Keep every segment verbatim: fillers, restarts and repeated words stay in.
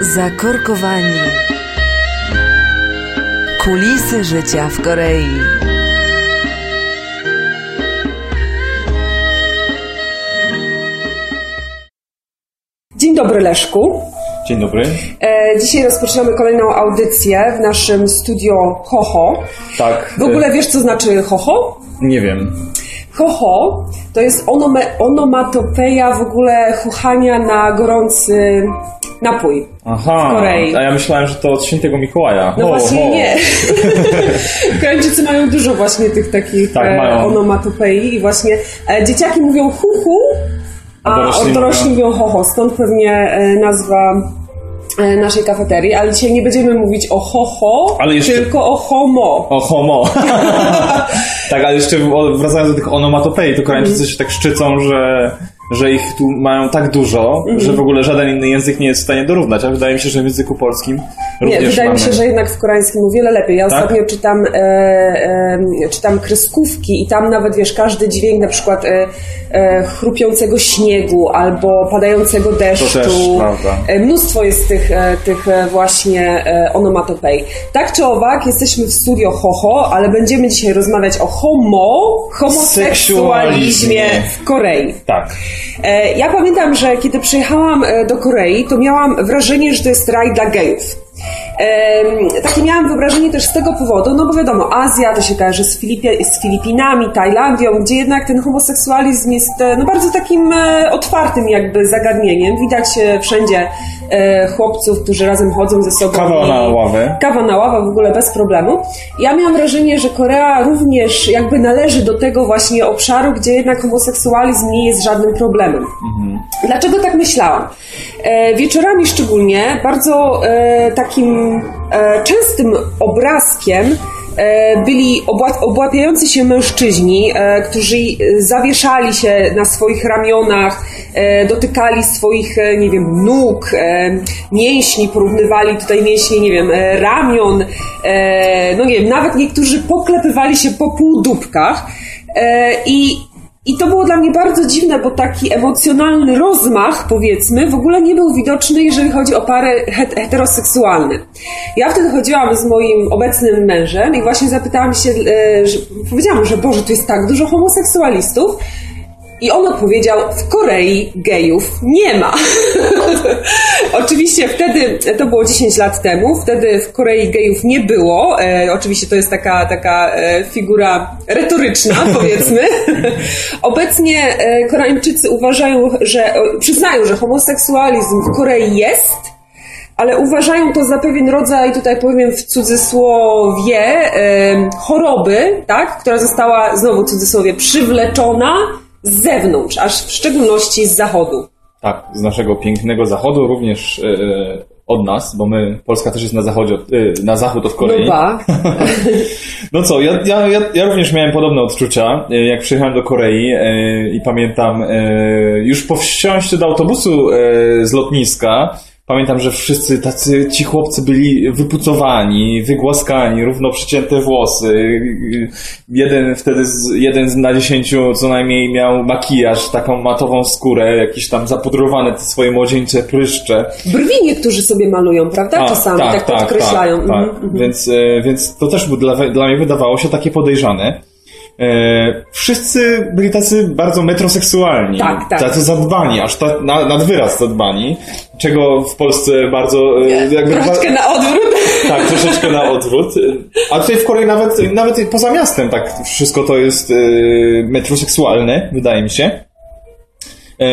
Zakorkowani. Kulisy życia w Korei. Dzień dobry, Leszku. Dzień dobry. E, dzisiaj rozpoczynamy kolejną audycję w naszym studio Hoho. Tak. W ogóle wiesz, co znaczy Hoho? Nie wiem. Hoho to jest onome, onomatopeja w ogóle chuchania na gorący napój. Aha, w Korei. A ja myślałem, że to od świętego Mikołaja. No ho, właśnie ho. nie. Koreańczycy mają dużo właśnie tych takich tak, e, mają. onomatopei i właśnie e, dzieciaki mówią hu-hu, a, a dorośli, dorośli mówią ho-ho. Stąd pewnie e, nazwa e, naszej kafeterii, ale dzisiaj nie będziemy mówić o ho-ho, ale jeszcze... tylko o homo. O homo. Tak, ale jeszcze wracając do tych onomatopei, to Koreańczycy mm. się tak szczycą, że... że ich tu mają tak dużo, mm-hmm. że w ogóle żaden inny język nie jest w stanie dorównać, a wydaje mi się, że w języku polskim również Nie, wydaje mamy... mi się, że jednak w koreańskim o wiele lepiej. Ja tak? ostatnio czytam e, e, czytam kreskówki i tam nawet, wiesz, każdy dźwięk, na przykład e, e, chrupiącego śniegu albo padającego deszczu. To też prawda. E, mnóstwo jest tych, e, tych właśnie e, onomatopei. Tak czy owak, jesteśmy w studio Hoho, ale będziemy dzisiaj rozmawiać o homo, homoseksualizmie w Korei. Tak. Ja pamiętam, że kiedy przyjechałam do Korei, to miałam wrażenie, że to jest raj dla gejów. Ehm, takie miałam wyobrażenie też z tego powodu, no bo wiadomo, Azja to się kojarzy z, Filipi- z Filipinami, Tajlandią, gdzie jednak ten homoseksualizm jest no bardzo takim e, otwartym jakby zagadnieniem. Widać e, wszędzie e, chłopców, którzy razem chodzą ze sobą. Kawa na ławę. Kawa na ławę w ogóle bez problemu. Ja miałam wrażenie, że Korea również jakby należy do tego właśnie obszaru, gdzie jednak homoseksualizm nie jest żadnym problemem. Mhm. Dlaczego tak myślałam? E, wieczorami szczególnie bardzo e, takim e, częstym obrazkiem e, byli obła- obłapiający się mężczyźni, e, którzy zawieszali się na swoich ramionach, e, dotykali swoich, e, nie wiem, nóg, e, mięśni, porównywali tutaj mięśnie, nie wiem, e, ramion, e, no nie wiem, nawet niektórzy poklepywali się po półdubkach e, i I to było dla mnie bardzo dziwne, bo taki emocjonalny rozmach, powiedzmy, w ogóle nie był widoczny, jeżeli chodzi o pary heteroseksualne. Ja wtedy chodziłam z moim obecnym mężem i właśnie zapytałam się, że, powiedziałam, że Boże, tu jest tak dużo homoseksualistów. I on odpowiedział, w Korei gejów nie ma. Oczywiście wtedy, to było dziesięć lat temu, wtedy w Korei gejów nie było. E, oczywiście to jest taka, taka e, figura retoryczna, powiedzmy. Obecnie e, Koreańczycy uważają, że, e, przyznają, że homoseksualizm w Korei jest, ale uważają to za pewien rodzaj, tutaj powiem w cudzysłowie, e, choroby, tak, która została, znowu w cudzysłowie, przywleczona z zewnątrz, aż w szczególności z zachodu. Tak, z naszego pięknego zachodu, również yy, od nas, bo my, Polska też jest na zachodzie, yy, na zachód od Korei. No ba. No co, ja, ja, ja, ja również miałem podobne odczucia, yy, jak przyjechałem do Korei yy, i pamiętam, yy, już po wsiąściu do autobusu yy, z lotniska, pamiętam, że wszyscy tacy ci chłopcy byli wypucowani, wygłaskani, równo przycięte włosy. Jeden wtedy, z, jeden na dziesięciu co najmniej miał makijaż, taką matową skórę, jakieś tam zapudrowane te swoje młodzieńcze pryszcze. Brwi niektórzy sobie malują, prawda? A, Czasami tak, tak, tak podkreślają. Tak, tak. Mhm. Więc, więc to też dla, dla mnie wydawało się takie podejrzane. E, wszyscy byli tacy bardzo metroseksualni, tak, tak. tacy zadbani, aż ta, na, nad wyraz zadbani, czego w Polsce bardzo... Nie, jakby troszeczkę na odwrót. Tak, troszeczkę na odwrót. A tutaj w Korei nawet, nawet poza miastem tak wszystko to jest e, metroseksualne, wydaje mi się. E,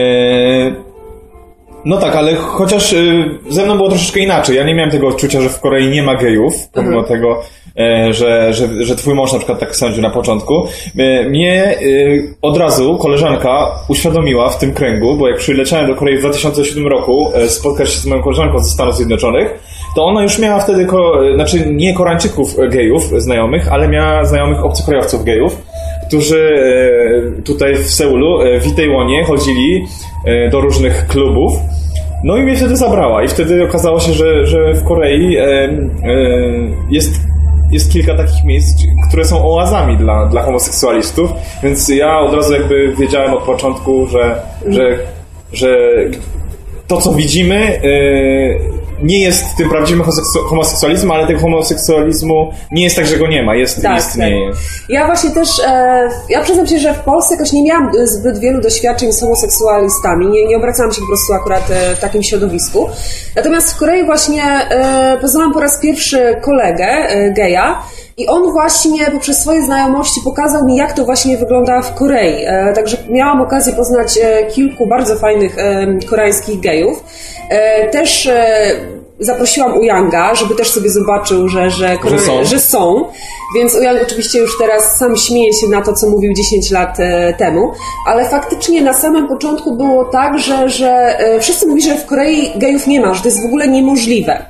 no tak, ale chociaż e, ze mną było troszeczkę inaczej. Ja nie miałem tego odczucia, że w Korei nie ma gejów, pomimo mhm. tego, Że, że, że twój mąż na przykład tak sądził na początku. Mnie y, od razu koleżanka uświadomiła w tym kręgu, bo jak przyleciałem do Korei w dwa tysiące siódmym roku y, spotkać się z moją koleżanką ze Stanów Zjednoczonych, to ona już miała wtedy, ko, znaczy nie Koreańczyków gejów znajomych, ale miała znajomych obcokrajowców gejów, którzy y, tutaj w Seulu, y, w Itaewonie chodzili y, do różnych klubów. No i mnie wtedy zabrała i wtedy okazało się, że, że w Korei y, y, jest jest kilka takich miejsc, które są oazami dla, dla homoseksualistów, więc ja od razu jakby wiedziałem od początku, że, że, że to, co widzimy, nie jest tym prawdziwym homoseksualizmem, ale tego homoseksualizmu nie jest tak, że go nie ma, jest, tak, istnieje. Tak. Ja właśnie też, e, ja przyznam się, że w Polsce jakoś nie miałam zbyt wielu doświadczeń z homoseksualistami, nie, nie obracałam się po prostu akurat e, w takim środowisku. Natomiast w Korei właśnie e, poznałam po raz pierwszy kolegę e, geja i on właśnie poprzez swoje znajomości pokazał mi, jak to właśnie wygląda w Korei. E, także miałam okazję poznać e, kilku bardzo fajnych e, koreańskich gejów. E, też e, zaprosiłam Uyanga, żeby też sobie zobaczył, że, że, Kore... że, są. że są. Więc Uyang oczywiście już teraz sam śmieje się na to, co mówił dziesięć lat e, temu. Ale faktycznie na samym początku było tak, że, że e, wszyscy mówili, że w Korei gejów nie ma, że to jest w ogóle niemożliwe.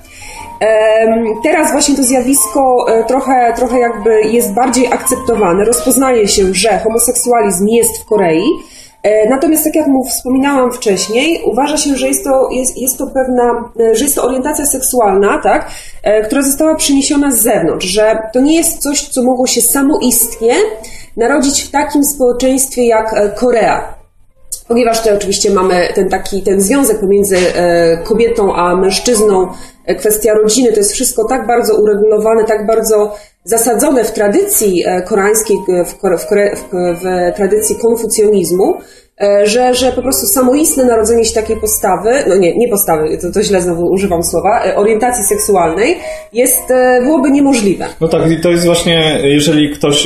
Teraz właśnie to zjawisko trochę, trochę jakby jest bardziej akceptowane. Rozpoznaje się, że homoseksualizm jest w Korei. Natomiast tak jak mu wspominałam wcześniej, uważa się, że jest to, jest, jest to pewna, że jest to orientacja seksualna, tak, która została przyniesiona z zewnątrz, że to nie jest coś, co mogło się samoistnie narodzić w takim społeczeństwie jak Korea. Ponieważ tutaj oczywiście mamy ten taki, ten związek pomiędzy kobietą a mężczyzną, kwestia rodziny, to jest wszystko tak bardzo uregulowane, tak bardzo zasadzone w tradycji koreańskiej, w, Kore, w, Kore, w, w tradycji konfucjonizmu, że, że po prostu samoistne narodzenie się takiej postawy, no nie, nie postawy, to, to źle znowu używam słowa, orientacji seksualnej jest, byłoby niemożliwe. No tak, i to jest właśnie, jeżeli ktoś e,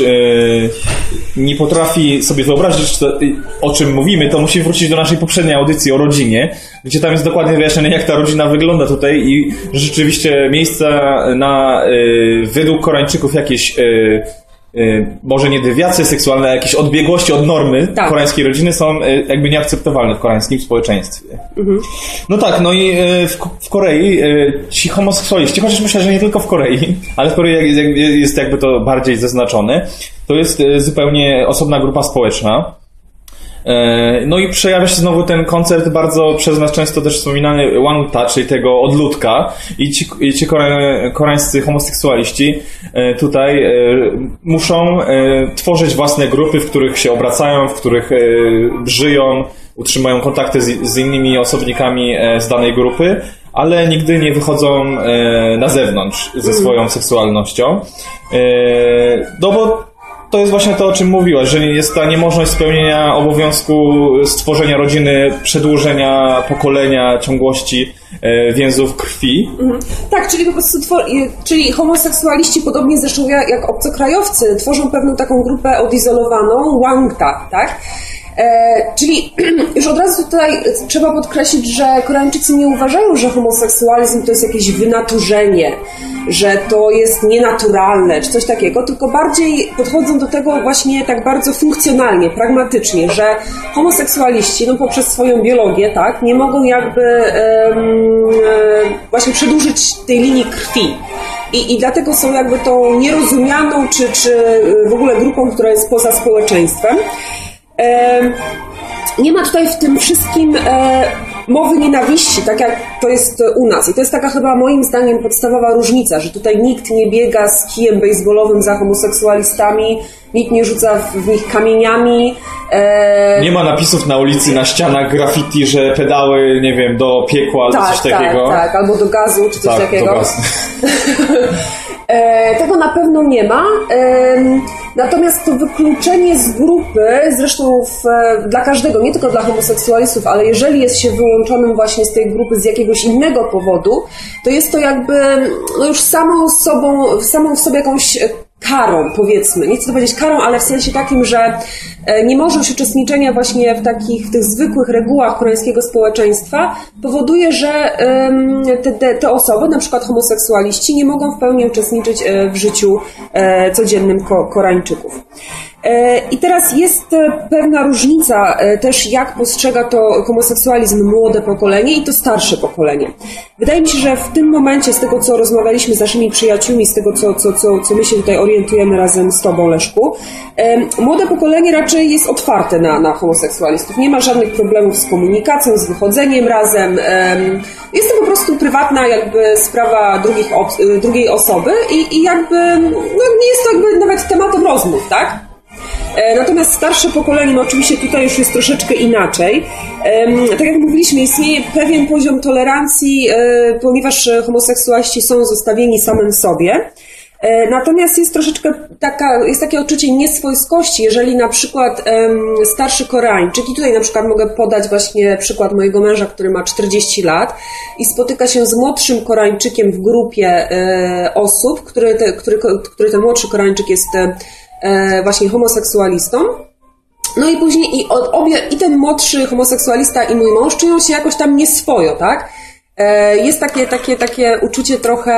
nie potrafi sobie wyobrazić, to, o czym mówimy, to musi wrócić do naszej poprzedniej audycji o rodzinie, gdzie tam jest dokładnie wyjaśnione, jak ta rodzina wygląda tutaj i rzeczywiście miejsca na, e, według Koreańczyków jakieś e, może nie dewiacje seksualne, a jakieś odbiegłości od normy tak. koreańskiej rodziny są jakby nieakceptowalne w koreańskim społeczeństwie. Mhm. No tak, no i w, w Korei ci homoseksualiści, chociaż myślę, że nie tylko w Korei, ale w Korei jest jakby to bardziej zaznaczone, to jest zupełnie osobna grupa społeczna. No i przejawia się znowu ten koncept bardzo przez nas często też wspominany Wangta, czyli tego odludka i ci, i ci kore, koreańscy homoseksualiści tutaj muszą tworzyć własne grupy, w których się obracają, w których żyją, utrzymują kontakty z, z innymi osobnikami z danej grupy, ale nigdy nie wychodzą na zewnątrz ze swoją seksualnością. No bo to jest właśnie to, o czym mówiłaś, że jest ta niemożność spełnienia obowiązku stworzenia rodziny, przedłużenia pokolenia, ciągłości e, więzów krwi. Mhm. Tak, czyli po prostu twor- czyli homoseksualiści, podobnie zresztą jak, jak obcokrajowcy, tworzą pewną taką grupę odizolowaną, Wangta, tak? E, czyli już od razu tutaj trzeba podkreślić, że Koreańczycy nie uważają, że homoseksualizm to jest jakieś wynaturzenie, że to jest nienaturalne, czy coś takiego, tylko bardziej podchodzą do tego właśnie tak bardzo funkcjonalnie, pragmatycznie, że homoseksualiści, no poprzez swoją biologię, tak, nie mogą jakby um, właśnie przedłużyć tej linii krwi. I, I dlatego są jakby tą nierozumianą, czy, czy w ogóle grupą, która jest poza społeczeństwem. Nie ma tutaj w tym wszystkim mowy nienawiści, tak jak to jest u nas. I to jest taka chyba moim zdaniem podstawowa różnica, że tutaj nikt nie biega z kijem bejsbolowym za homoseksualistami, nikt nie rzuca w nich kamieniami. Nie ma napisów na ulicy, na ścianach graffiti, że pedały, nie wiem, do piekła albo tak, coś takiego. Tak, tak, albo do gazu, czy coś tak, takiego. Do gazu. E, tego na pewno nie ma. E, natomiast to wykluczenie z grupy, zresztą w, dla każdego, nie tylko dla homoseksualistów, ale jeżeli jest się wyłączonym właśnie z tej grupy z jakiegoś innego powodu, to jest to jakby no już samą sobą, samą w sobie jakąś karą, powiedzmy. Nie chcę to powiedzieć karą, ale w sensie takim, że niemożność uczestniczenia właśnie w takich, w tych zwykłych regułach koreańskiego społeczeństwa powoduje, że te, te, te osoby, na przykład homoseksualiści, nie mogą w pełni uczestniczyć w życiu codziennym Koreańczyków. I teraz jest pewna różnica też, jak postrzega to homoseksualizm młode pokolenie i to starsze pokolenie. Wydaje mi się, że w tym momencie, z tego co rozmawialiśmy z naszymi przyjaciółmi, z tego co, co, co, co my się tutaj orientujemy razem z Tobą, Leszku, młode pokolenie raczej jest otwarte na, na homoseksualistów. Nie ma żadnych problemów z komunikacją, z wychodzeniem razem. Jest to po prostu prywatna jakby sprawa drugich, drugiej osoby i, i jakby no, nie jest to jakby nawet tematem rozmów, tak? Natomiast starsze pokolenie, no oczywiście tutaj już jest troszeczkę inaczej. Tak jak mówiliśmy, istnieje pewien poziom tolerancji, ponieważ homoseksualiści są zostawieni samym sobie. Natomiast jest troszeczkę taka, jest takie odczucie nieswojskości, jeżeli na przykład um, starszy Koreańczyk, i tutaj na przykład mogę podać właśnie przykład mojego męża, który ma czterdzieści lat i spotyka się z młodszym Koreańczykiem w grupie e, osób, który, te, który, który ten młodszy Koreańczyk jest e, właśnie homoseksualistą. No i później i, obie, i ten młodszy homoseksualista i mój mąż czują się jakoś tam nieswojo, tak? Jest takie, takie, takie uczucie trochę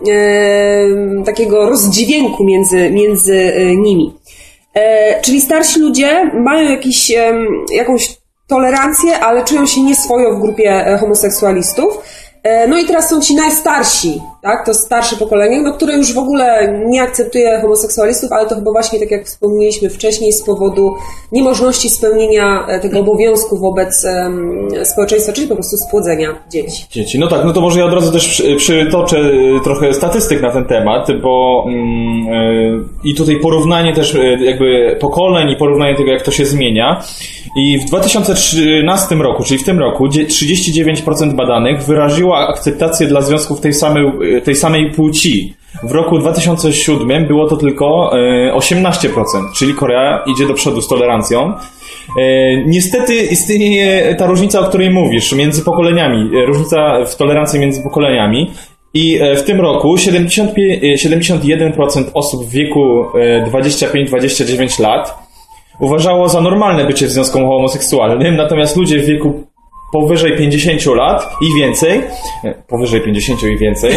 e, takiego rozdźwięku między, między nimi. E, czyli starsi ludzie mają jakiś, e, jakąś tolerancję, ale czują się nieswojo w grupie homoseksualistów. E, no i teraz są ci najstarsi, tak? To starsze pokolenie, no, które już w ogóle nie akceptuje homoseksualistów, ale to chyba właśnie, tak jak wspomnieliśmy wcześniej, z powodu niemożności spełnienia tego obowiązku wobec um, społeczeństwa, czyli po prostu spłodzenia dzieci. Dzieci. No tak, no to może ja od razu też przy, przytoczę trochę statystyk na ten temat, bo yy, i tutaj porównanie też jakby pokoleń i porównanie tego, jak to się zmienia. I w dwa tysiące trzynastym roku, czyli w tym roku, trzydzieści dziewięć procent badanych wyraziło akceptację dla związków tej samej, tej samej płci. W roku dwa tysiące siódmym było to tylko osiemnaście procent, czyli Korea idzie do przodu z tolerancją. Niestety istnieje ta różnica, o której mówisz, między pokoleniami, różnica w tolerancji między pokoleniami. I w tym roku siedemdziesiąt jeden procent osób w wieku dwadzieścia pięć dwadzieścia dziewięć lat uważało za normalne bycie w związku homoseksualnym, natomiast ludzie w wieku powyżej pięćdziesięciu lat i więcej, powyżej pięćdziesięciu i więcej,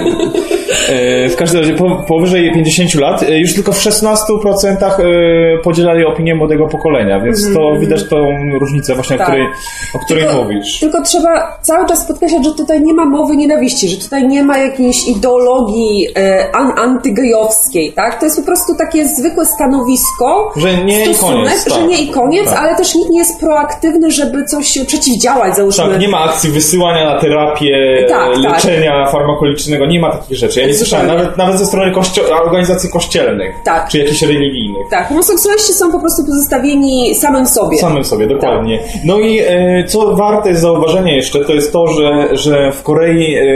w każdym razie po, powyżej pięćdziesięciu lat już tylko w szesnastu procentach podzielali opinię młodego pokolenia, więc mm. to widać tą różnicę właśnie, tak. o której, o której tylko, mówisz. Tylko trzeba cały czas podkreślać, że tutaj nie ma mowy nienawiści, że tutaj nie ma jakiejś ideologii e, an, antygejowskiej, tak? To jest po prostu takie zwykłe stanowisko, że nie stosunek, i koniec, że tak. nie i koniec, tak. ale też nikt nie jest proaktywny, żeby coś przeciwdziałać, załóżmy. Tak, nie ma akcji wysyłania na terapię, tak, leczenia tak. farmakologicznego, nie ma takich rzeczy. Ja nie słyszałem, nawet, nawet ze strony kościo- organizacji kościelnych, tak. czy jakichś religijnych. Tak, homoseksualiści są po prostu pozostawieni samym sobie. Samym sobie, dokładnie. Tak. No i e, co warte jest zauważenia jeszcze, to jest to, że, że w Korei e,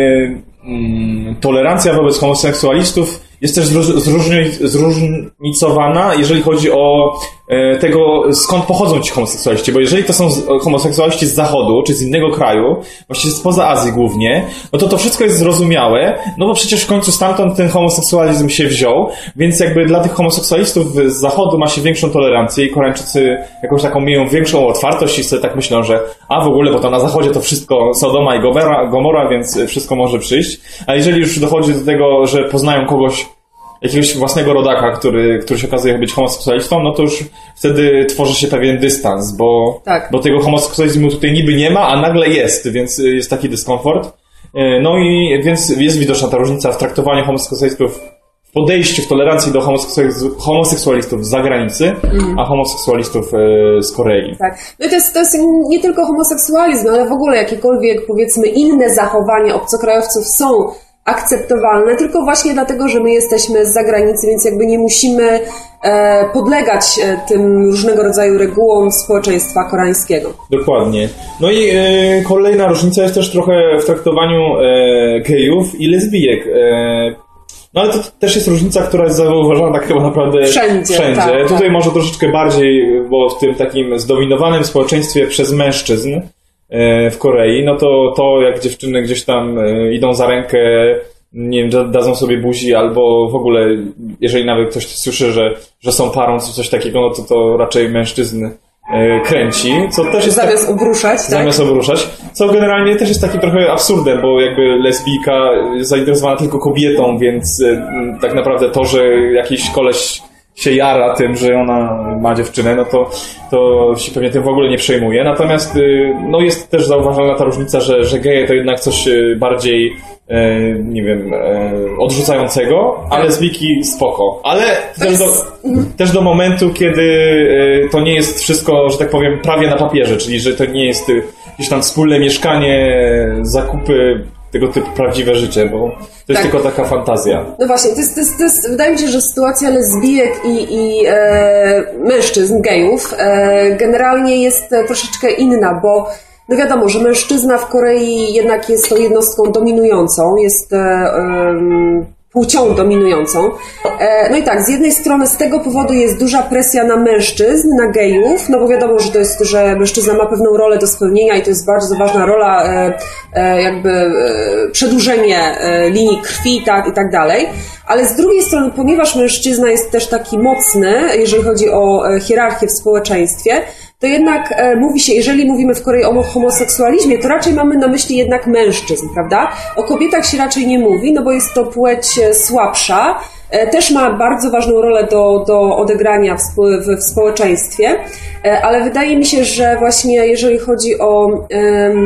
mm, tolerancja wobec homoseksualistów jest też zróżni- zróżnicowana, jeżeli chodzi o e, tego, skąd pochodzą ci homoseksualiści, bo jeżeli to są z, homoseksualiści z zachodu, czy z innego kraju, właściwie spoza Azji głównie, no to to wszystko jest zrozumiałe, no bo przecież w końcu stamtąd ten homoseksualizm się wziął, więc jakby dla tych homoseksualistów z zachodu ma się większą tolerancję i Koreańczycy jakąś taką mają większą otwartość i sobie tak myślą, że a w ogóle, bo to na zachodzie to wszystko Sodoma i Gomora, Gomora, więc wszystko może przyjść, a jeżeli już dochodzi do tego, że poznają kogoś, jakiegoś własnego rodaka, który, który się okazuje być homoseksualistą, no to już wtedy tworzy się pewien dystans, bo, tak. bo tego homoseksualizmu tutaj niby nie ma, a nagle jest, więc jest taki dyskomfort. No i więc jest widoczna ta różnica w traktowaniu homoseksualistów, w podejściu, w tolerancji do homoseksualistów z zagranicy, mm. a homoseksualistów z Korei. Tak. No i to jest, to jest nie tylko homoseksualizm, ale w ogóle jakiekolwiek, powiedzmy, inne zachowania obcokrajowców są akceptowalne, tylko właśnie dlatego, że my jesteśmy z zagranicy, więc jakby nie musimy e, podlegać e, tym różnego rodzaju regułom społeczeństwa koreańskiego. Dokładnie. No i e, kolejna różnica jest też trochę w traktowaniu e, gejów i lesbijek. E, no ale to też jest różnica, która jest zauważana tak chyba naprawdę wszędzie. wszędzie. Tak, Tutaj tak. może troszeczkę bardziej, bo w tym takim zdominowanym społeczeństwie przez mężczyzn w Korei, no to to jak dziewczyny gdzieś tam idą za rękę, nie wiem, dadzą sobie buzi, albo w ogóle, jeżeli nawet ktoś słyszy, że, że są parą, czy coś takiego, no to to raczej mężczyzn kręci, co też jest zamiast tak, obruszać, tak? Zamiast obruszać, co generalnie też jest taki trochę absurdem, bo jakby lesbijka jest zainteresowana tylko kobietą, więc tak naprawdę to, że jakiś koleś się jara tym, że ona ma dziewczynę, no to, to się pewnie tym w ogóle nie przejmuje. Natomiast no jest też zauważalna ta różnica, że, że geje to jednak coś bardziej, nie wiem, odrzucającego, a lesbijki spoko. Ale też do, też do momentu, kiedy to nie jest wszystko, że tak powiem, prawie na papierze, czyli że to nie jest gdzieś tam wspólne mieszkanie, zakupy tego typu prawdziwe życie, bo to jest tak. tylko taka fantazja. No właśnie, to jest, to jest, to jest, wydaje mi się, że sytuacja lesbijek i, i e, mężczyzn, gejów e, generalnie jest troszeczkę inna, bo no wiadomo, że mężczyzna w Korei jednak jest tą jednostką dominującą, jest e, e, płcią dominującą. E, no i tak, z jednej strony z tego powodu jest duża presja na mężczyzn, na gejów, no bo wiadomo, że to jest, że mężczyzna ma pewną rolę do spełnienia i to jest bardzo ważna rola, e, e, jakby e, przedłużenie e, linii krwi tak, i tak dalej. Ale z drugiej strony, ponieważ mężczyzna jest też taki mocny, jeżeli chodzi o e, hierarchię w społeczeństwie, to jednak e, mówi się, jeżeli mówimy w Korei o homoseksualizmie, to raczej mamy na myśli jednak mężczyzn, prawda? O kobietach się raczej nie mówi, no bo jest to płeć słabsza, e, też ma bardzo ważną rolę do, do odegrania w, spo, w, w społeczeństwie, e, ale wydaje mi się, że właśnie jeżeli chodzi o e,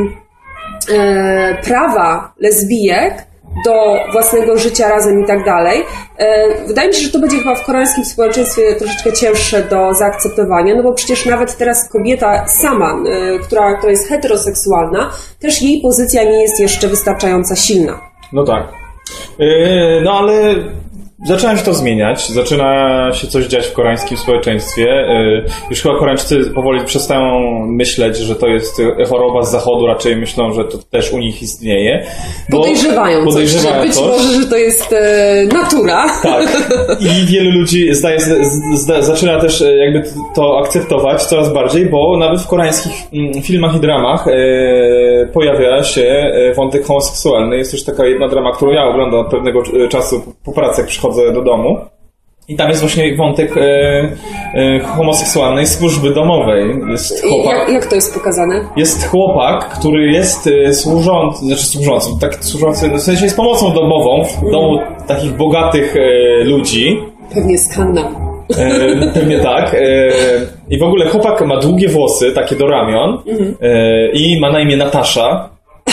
e, prawa lesbijek, do własnego życia razem i tak dalej. Wydaje mi się, że to będzie chyba w koreańskim społeczeństwie troszeczkę cięższe do zaakceptowania, no bo przecież nawet teraz kobieta sama, która, która jest heteroseksualna, też jej pozycja nie jest jeszcze wystarczająco silna. No tak. Yy, no ale zaczyna się to zmieniać, zaczyna się coś dziać w koreańskim społeczeństwie. Już chyba Koreańczycy powoli przestają myśleć, że to jest choroba z zachodu, raczej myślą, że to też u nich istnieje. Podejrzewają, podejrzewają coś, że być coś. może, że to jest e, natura. Tak. I wielu ludzi zdaje, zda, zaczyna też jakby to akceptować coraz bardziej, bo nawet w koreańskich filmach i dramach e, pojawia się wątek homoseksualny. Jest już taka jedna drama, którą ja oglądam od pewnego czasu po pracy, jak przychodzę do domu. I tam jest właśnie wątek e, e, homoseksualnej służby domowej. Jest chłopak, jak, jak to jest pokazane? Jest chłopak, który jest służący, znaczy służący, tak służący, w sensie jest pomocą domową w domu takich bogatych e, ludzi. Pewnie Skandal. E, pewnie tak. E, I w ogóle chłopak ma długie włosy, takie do ramion e, i ma na imię Natasza.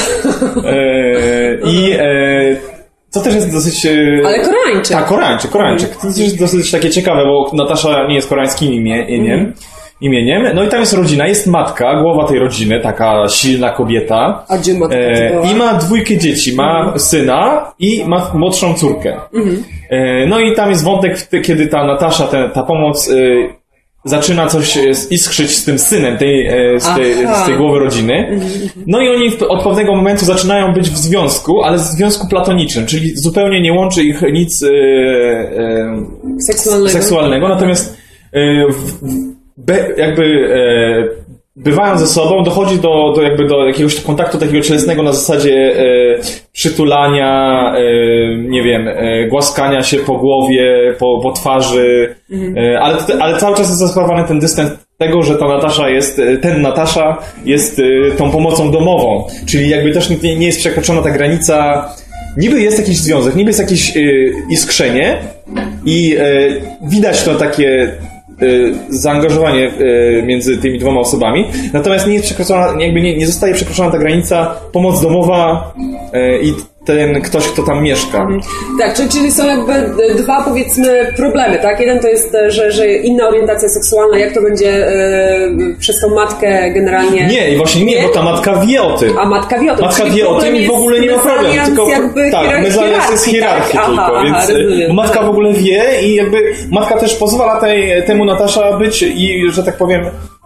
E, I e, to też jest dosyć... Ale Koreańczyk. Tak, Koreańczyk, Koreańczyk. To też jest dosyć takie ciekawe, bo Natasza nie jest koreańskim imię, imieniem. Mm. imieniem. No i tam jest rodzina, jest matka, głowa tej rodziny, taka silna kobieta. A gdzie matka e, I ma dwójkę dzieci, ma mm. syna i ma młodszą córkę. Mm. E, no i tam jest wątek, kiedy ta Natasza, ta, ta pomoc... E, zaczyna coś iskrzyć z tym synem tej, z, tej, z tej głowy rodziny. No i oni od pewnego momentu zaczynają być w związku, ale w związku platonicznym, czyli zupełnie nie łączy ich nic e, e, seksualnego. seksualnego. Natomiast e, w, be, jakby e, bywają ze sobą, dochodzi do, do, jakby do jakiegoś kontaktu takiego cielesnego na zasadzie e, przytulania, e, nie wiem, e, głaskania się po głowie, po, po twarzy, mhm. e, ale, ale cały czas jest zachowany ten dystans tego, że ta Natasza jest, ten Natasza jest e, tą pomocą domową, czyli jakby też nie, nie jest przekroczona ta granica. Niby jest jakiś związek, niby jest jakieś e, iskrzenie i e, widać to takie zaangażowanie między tymi dwoma osobami, natomiast nie jest przekroczona, jakby nie, nie zostaje przekroczona ta granica pomoc domowa i ten ktoś, kto tam mieszka. Mhm. Tak, czyli, czyli są jakby dwa, powiedzmy, problemy, tak? Jeden to jest, że, że inna orientacja seksualna, jak to będzie e, przez tą matkę generalnie... Nie, i właśnie nie, nie, bo ta matka wie o tym. A matka wie o tym. Matka wie o tym i w ogóle nie ma problemu. Tylko, tak, mezalians jest hierarchii tak? tylko, aha, więc aha, rozumiem, matka tak. w ogóle wie i jakby matka też pozwala tej, temu Natasza być i, że tak powiem,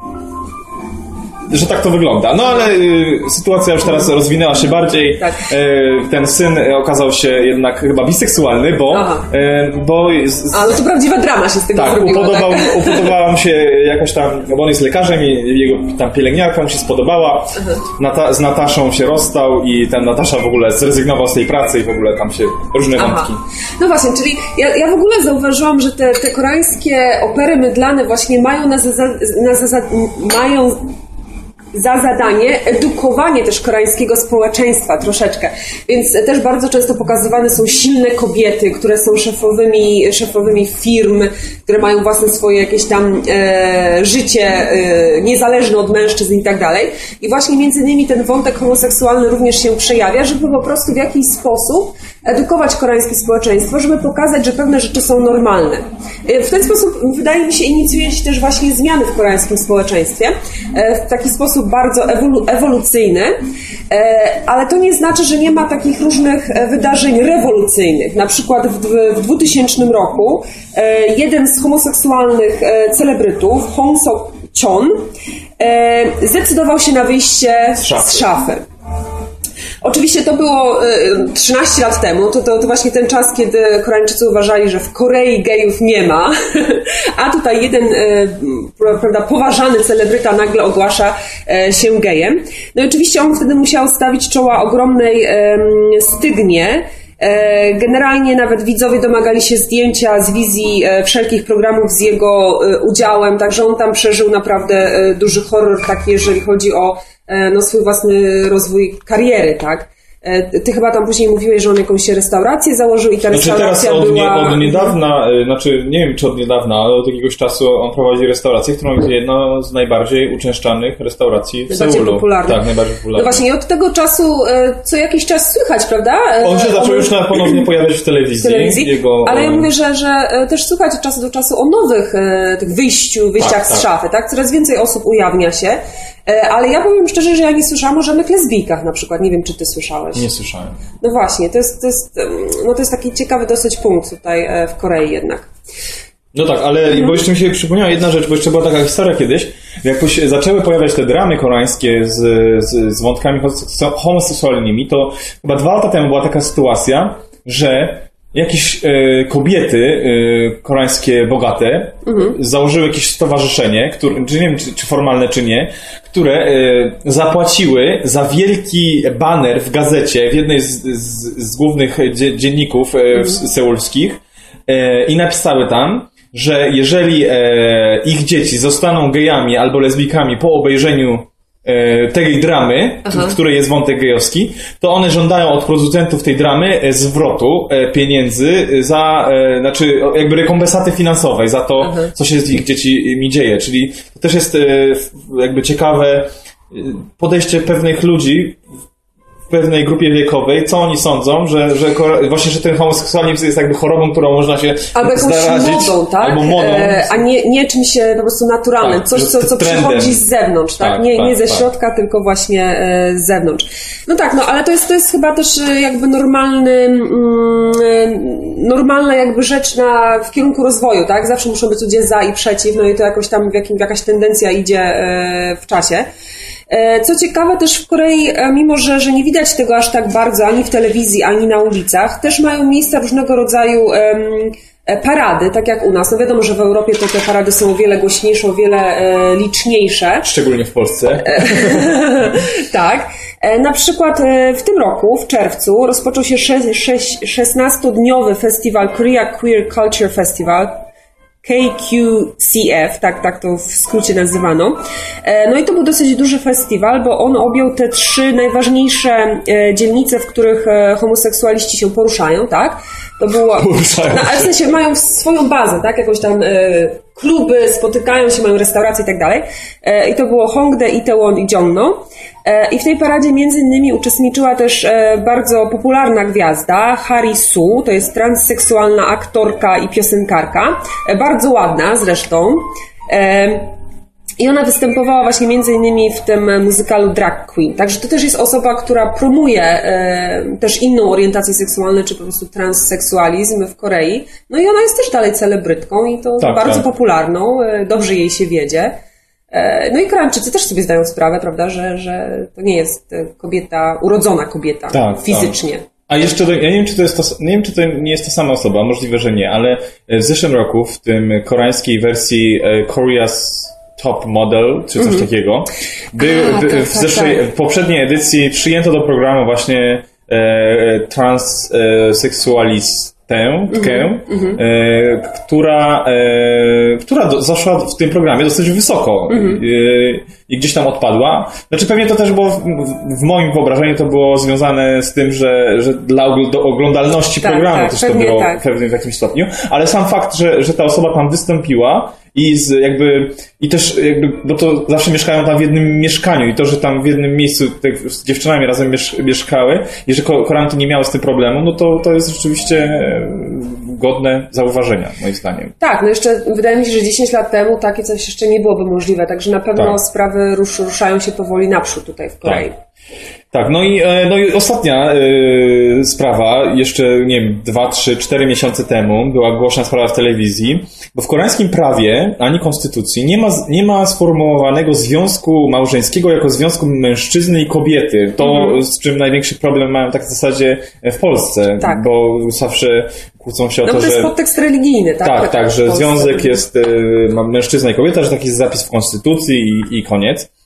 że tak to wygląda. No ale y, sytuacja już teraz rozwinęła się bardziej. Tak. Y, ten syn okazał się jednak chyba biseksualny, bo... Y, bo z, ale to prawdziwa drama się z tego tak, zrobiła. Upodobał, tak, upodobała mu się jakoś tam, bo on jest lekarzem i jego tam pielęgniarka mu się spodobała. Nata, z Nataszą się rozstał i ten Natasza w ogóle zrezygnował z tej pracy i w ogóle tam się różne Aha. wątki. No właśnie, czyli ja, ja w ogóle zauważyłam, że te, te koreańskie opery mydlane właśnie mają na, za, na za, mają za zadanie edukowanie też koreańskiego społeczeństwa troszeczkę. Więc też bardzo często pokazywane są silne kobiety, które są szefowymi, szefowymi firm, które mają własne swoje jakieś tam e, życie e, niezależne od mężczyzn i tak dalej. I właśnie między innymi ten wątek homoseksualny również się przejawia, żeby po prostu w jakiś sposób edukować koreańskie społeczeństwo, żeby pokazać, że pewne rzeczy są normalne. W ten sposób, wydaje mi się, inicjuje się też właśnie zmiany w koreańskim społeczeństwie, w taki sposób bardzo ewolu- ewolucyjny, ale to nie znaczy, że nie ma takich różnych wydarzeń rewolucyjnych. Na przykład w, w dwutysięcznym roku jeden z homoseksualnych celebrytów, Hong Sok-chon, zdecydował się na wyjście z szafy. Z szafy. Oczywiście to było trzynaście lat temu, to, to, to właśnie ten czas, kiedy Koreańczycy uważali, że w Korei gejów nie ma, a tutaj jeden prawda, poważany celebryta nagle ogłasza się gejem. No i oczywiście on wtedy musiał stawić czoła ogromnej stygnie. Generalnie nawet widzowie domagali się zdjęcia z wizji wszelkich programów z jego udziałem, także on tam przeżył naprawdę duży horror taki, jeżeli chodzi o no, swój własny rozwój kariery, tak? Ty chyba tam później mówiłeś, że on jakąś restaurację założył i ta znaczy restauracja teraz od, była... nie, od niedawna, znaczy nie wiem czy od niedawna, ale od jakiegoś czasu on prowadzi restaurację, którą jest jedną z najbardziej uczęszczanych restauracji w najbardziej Seulu. Popularny. Tak, najbardziej popularna. No właśnie, od tego czasu co jakiś czas słychać, prawda? On się zaczął już na ponownie pojawiać w telewizji. W telewizji. Jego... Ale ja mówię, że, że też słychać od czasu do czasu o nowych tych wyjściu, wyjściach tak, z tak. szafy, tak? Coraz więcej osób ujawnia się. Ale ja powiem szczerze, że ja nie słyszałam o żadnych lesbijkach na przykład. Nie wiem, czy ty słyszałeś. Nie słyszałem. No właśnie, to jest, to jest, no to jest taki ciekawy dosyć punkt tutaj w Korei jednak. No tak, ale mhm. bo jeszcze mi się przypomniała jedna rzecz, bo jeszcze była taka historia kiedyś, jak zaczęły pojawiać te dramy koreańskie z, z, z wątkami homoseksualnymi, to chyba dwa lata temu była taka sytuacja, że jakieś e, kobiety e, koreańskie bogate mhm. założyły jakieś stowarzyszenie, które, czy nie wiem, czy, czy formalne, czy nie, które e, zapłaciły za wielki baner w gazecie, w jednej z, z, z głównych dzie, dzienników e, mhm. seulskich e, i napisały tam, że jeżeli e, ich dzieci zostaną gejami albo lesbijkami po obejrzeniu tej dramy, Aha. w której jest wątek gejowski, to one żądają od producentów tej dramy zwrotu pieniędzy za, znaczy jakby rekompensaty finansowej za to, Aha. co się z ich dziećmi dzieje. Czyli to też jest jakby ciekawe podejście pewnych ludzi w pewnej grupie wiekowej, co oni sądzą, że, że właśnie, że ten homoseksualizm jest jakby chorobą, którą można się albo zarazić. Modą, tak? Albo modą. E, a nie, nie czymś po prostu naturalnym. Tak, coś, co, co przychodzi z zewnątrz, tak? tak nie, tak, nie ze tak. środka, tylko właśnie e, z zewnątrz. No tak, no ale to jest, to jest chyba też jakby normalny, mm, normalna jakby rzecz na, w kierunku rozwoju, tak? Zawsze muszą być ludzie za i przeciw, no i to jakoś tam w jakim, jakaś tendencja idzie e, w czasie. Co ciekawe, też w Korei, mimo że, że nie widać tego aż tak bardzo ani w telewizji, ani na ulicach, też mają miejsca różnego rodzaju um, parady, tak jak u nas. No wiadomo, że w Europie to te parady są o wiele głośniejsze, o wiele e, liczniejsze. Szczególnie w Polsce. Tak. Na przykład w tym roku, w czerwcu, rozpoczął się szesnastodniowy festiwal Korea Queer Culture Festival, K Q C F, tak, tak to w skrócie nazywano. No i to był dosyć duży festiwal, bo on objął te trzy najważniejsze dzielnice, w których homoseksualiści się poruszają, tak? To było, poruszają no, ale w sensie mają swoją bazę, tak? Jakąś tam e, kluby, spotykają się, mają restauracje i tak dalej. E, I to było Hongdae, Itaewon i Jeonno. E, I w tej paradzie między innymi uczestniczyła też e, bardzo popularna gwiazda Hari Su, to jest transseksualna aktorka i piosenkarka. E, bardzo ładna zresztą. E, I ona występowała właśnie między innymi w tym muzykalu Drag Queen. Także to też jest osoba, która promuje e, też inną orientację seksualną, czy po prostu transseksualizm w Korei. No i ona jest też dalej celebrytką i to tak, bardzo tak. popularną, e, dobrze jej się wiedzie. E, no i Koreańczycy też sobie zdają sprawę, prawda, że, że to nie jest kobieta, urodzona kobieta tak, fizycznie. Tak. A jeszcze, to, ja nie wiem, czy to jest to, nie wiem, czy to nie jest ta sama osoba, możliwe, że nie, ale w zeszłym roku w tym koreańskiej wersji Korea's Top Model, czy coś mm-hmm. takiego. Był, A, tak, w zeszłej, tak, tak. w poprzedniej edycji przyjęto do programu właśnie e, transseksualistkę, mm-hmm. e, która, e, która do, zaszła w tym programie dosyć wysoko mm-hmm. e, i gdzieś tam odpadła. Znaczy pewnie to też było, w, w moim wyobrażeniu to było związane z tym, że, że dla oglądalności tak, programu tak, też to było tak. pewnie w jakimś stopniu, ale sam fakt, że, że ta osoba tam wystąpiła i z jakby, i też jakby, bo to zawsze mieszkają tam w jednym mieszkaniu i to, że tam w jednym miejscu tak, z dziewczynami razem miesz, mieszkały i że Koreanki nie miały z tym problemu, no to, to jest rzeczywiście godne zauważenia, moim zdaniem. Tak, no jeszcze wydaje mi się, że dziesięć lat temu takie coś jeszcze nie byłoby możliwe, także na pewno tak. sprawy rusz, ruszają się powoli naprzód tutaj w Korei. Tak. Tak, no i, no i ostatnia y, sprawa, jeszcze, nie wiem, dwa, trzy, cztery miesiące temu była głośna sprawa w telewizji, bo w koreańskim prawie ani konstytucji nie ma, nie ma sformułowanego związku małżeńskiego jako związku mężczyzny i kobiety. To, mm-hmm. z czym największy problem mają tak w zasadzie w Polsce, tak. bo zawsze kłócą się o no, to, to jest że... podtekst religijny, tak? Tak, tak, tak, że związek jest y, mężczyzna i kobieta, że taki jest zapis w konstytucji i, i koniec.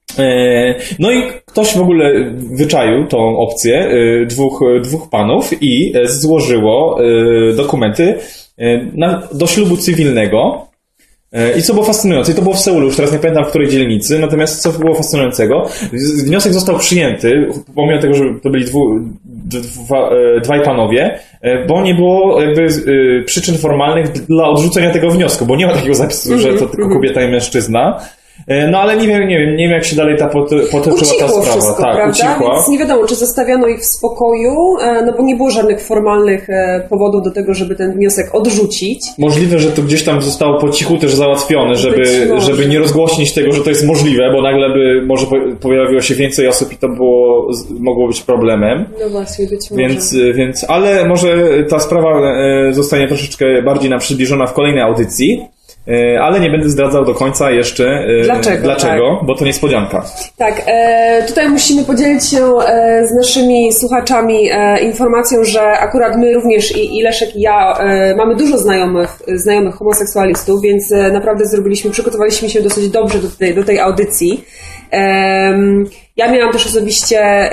No i ktoś w ogóle wyczaił tą opcję dwóch, dwóch panów i złożyło dokumenty na, do ślubu cywilnego. I co było fascynujące, i to było w Seulu, już teraz nie pamiętam w której dzielnicy, natomiast co było fascynującego, wniosek został przyjęty, pomimo tego, że to byli dwu, dwa, dwaj panowie, bo nie było jakby przyczyn formalnych dla odrzucenia tego wniosku, bo nie ma takiego zapisu, że to tylko kobieta i mężczyzna. No ale nie wiem, nie wiem, nie wiem jak się dalej ta potoczyła ta sprawa. Wszystko, tak, prawda? ucichła. Więc nie wiadomo, czy zostawiano ich w spokoju, no bo nie było żadnych formalnych powodów do tego, żeby ten wniosek odrzucić. Możliwe, że to gdzieś tam zostało po cichu też załatwione, żeby, żeby nie rozgłośnić tego, że to jest możliwe, bo nagle by może pojawiło się więcej osób i to było, mogło być problemem. No właśnie, być może. Więc, więc, ale może ta sprawa zostanie troszeczkę bardziej nam przybliżona w kolejnej audycji. Ale nie będę zdradzał do końca jeszcze dlaczego, dlaczego tak. bo to niespodzianka. Tak, e, tutaj musimy podzielić się e, z naszymi słuchaczami e, informacją, że akurat my również i, i Leszek i ja e, mamy dużo znajomych, znajomych homoseksualistów, więc e, naprawdę zrobiliśmy, przygotowaliśmy się dosyć dobrze do tej, do tej audycji. E, ja miałam też osobiście e,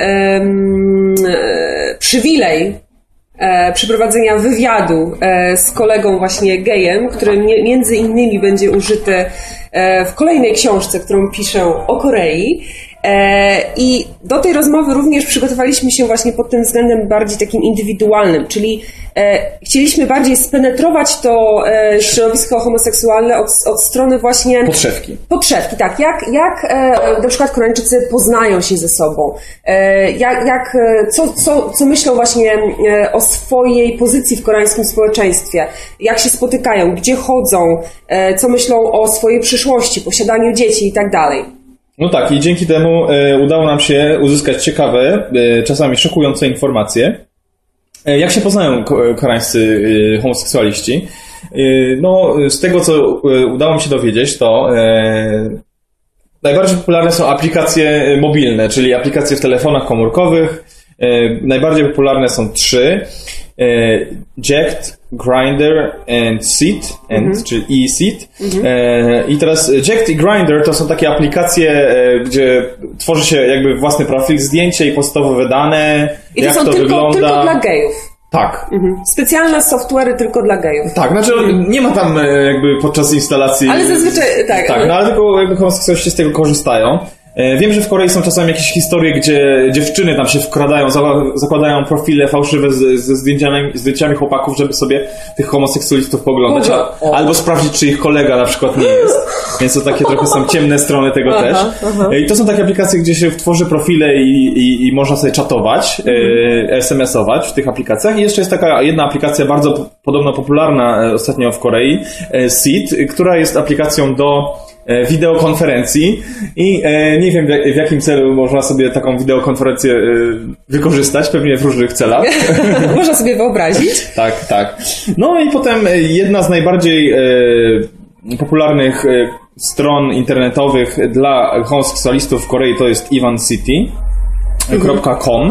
e, przywilej E, przeprowadzenia wywiadu e, z kolegą właśnie gejem, który mnie, między innymi będzie użyty e, w kolejnej książce, którą piszę o Korei. E, I do tej rozmowy również przygotowaliśmy się właśnie pod tym względem bardziej takim indywidualnym, czyli e, chcieliśmy bardziej spenetrować to e, środowisko homoseksualne od, od strony właśnie... Podszewki. Podszewki, tak. Jak, jak e, na przykład Koreańczycy poznają się ze sobą, e, jak, jak, co, co, co myślą właśnie e, o swojej pozycji w koreańskim społeczeństwie, jak się spotykają, gdzie chodzą, e, co myślą o swojej przyszłości, posiadaniu dzieci i tak dalej. No tak, i dzięki temu e, udało nam się uzyskać ciekawe, e, czasami szokujące informacje. E, jak się poznają ko- koreańscy e, homoseksualiści? E, no, z tego, co e, udało mi się dowiedzieć, to e, najbardziej popularne są aplikacje mobilne, czyli aplikacje w telefonach komórkowych. E, najbardziej popularne są trzy. E, Jacked, Grindr and Seat, and, mm-hmm. czyli e-Seat. Mm-hmm. E, I teraz Jacked i Grindr to są takie aplikacje, e, gdzie tworzy się jakby własny profil, zdjęcie i podstawowe dane, I to jak są to tylko, wygląda. tylko dla gejów. Tak. Mhm. Specjalne software'y tylko dla gejów. Tak, znaczy nie ma tam jakby podczas instalacji... Ale zazwyczaj, tak. Tak, no ale tylko jakby homoseksualiści z tego korzystają. Wiem, że w Korei są czasami jakieś historie, gdzie dziewczyny tam się wkradają, zakładają profile fałszywe ze zdjęciami, zdjęciami chłopaków, żeby sobie tych homoseksualistów poglądać, a, albo sprawdzić, czy ich kolega na przykład nie jest. Więc to takie trochę są ciemne strony tego aha, też. Aha. I to są takie aplikacje, gdzie się tworzy profile i, i, i można sobie czatować, mhm. e, es em esować w tych aplikacjach. I jeszcze jest taka jedna aplikacja bardzo podobno popularna ostatnio w Korei, e, Seat, która jest aplikacją do wideokonferencji i e, nie wiem w jakim celu można sobie taką wideokonferencję e, wykorzystać, pewnie w różnych celach. Można sobie wyobrazić. Tak, tak. No i potem jedna z najbardziej e, popularnych e, stron internetowych dla homoseksualistów w Korei to jest evancity kropka com.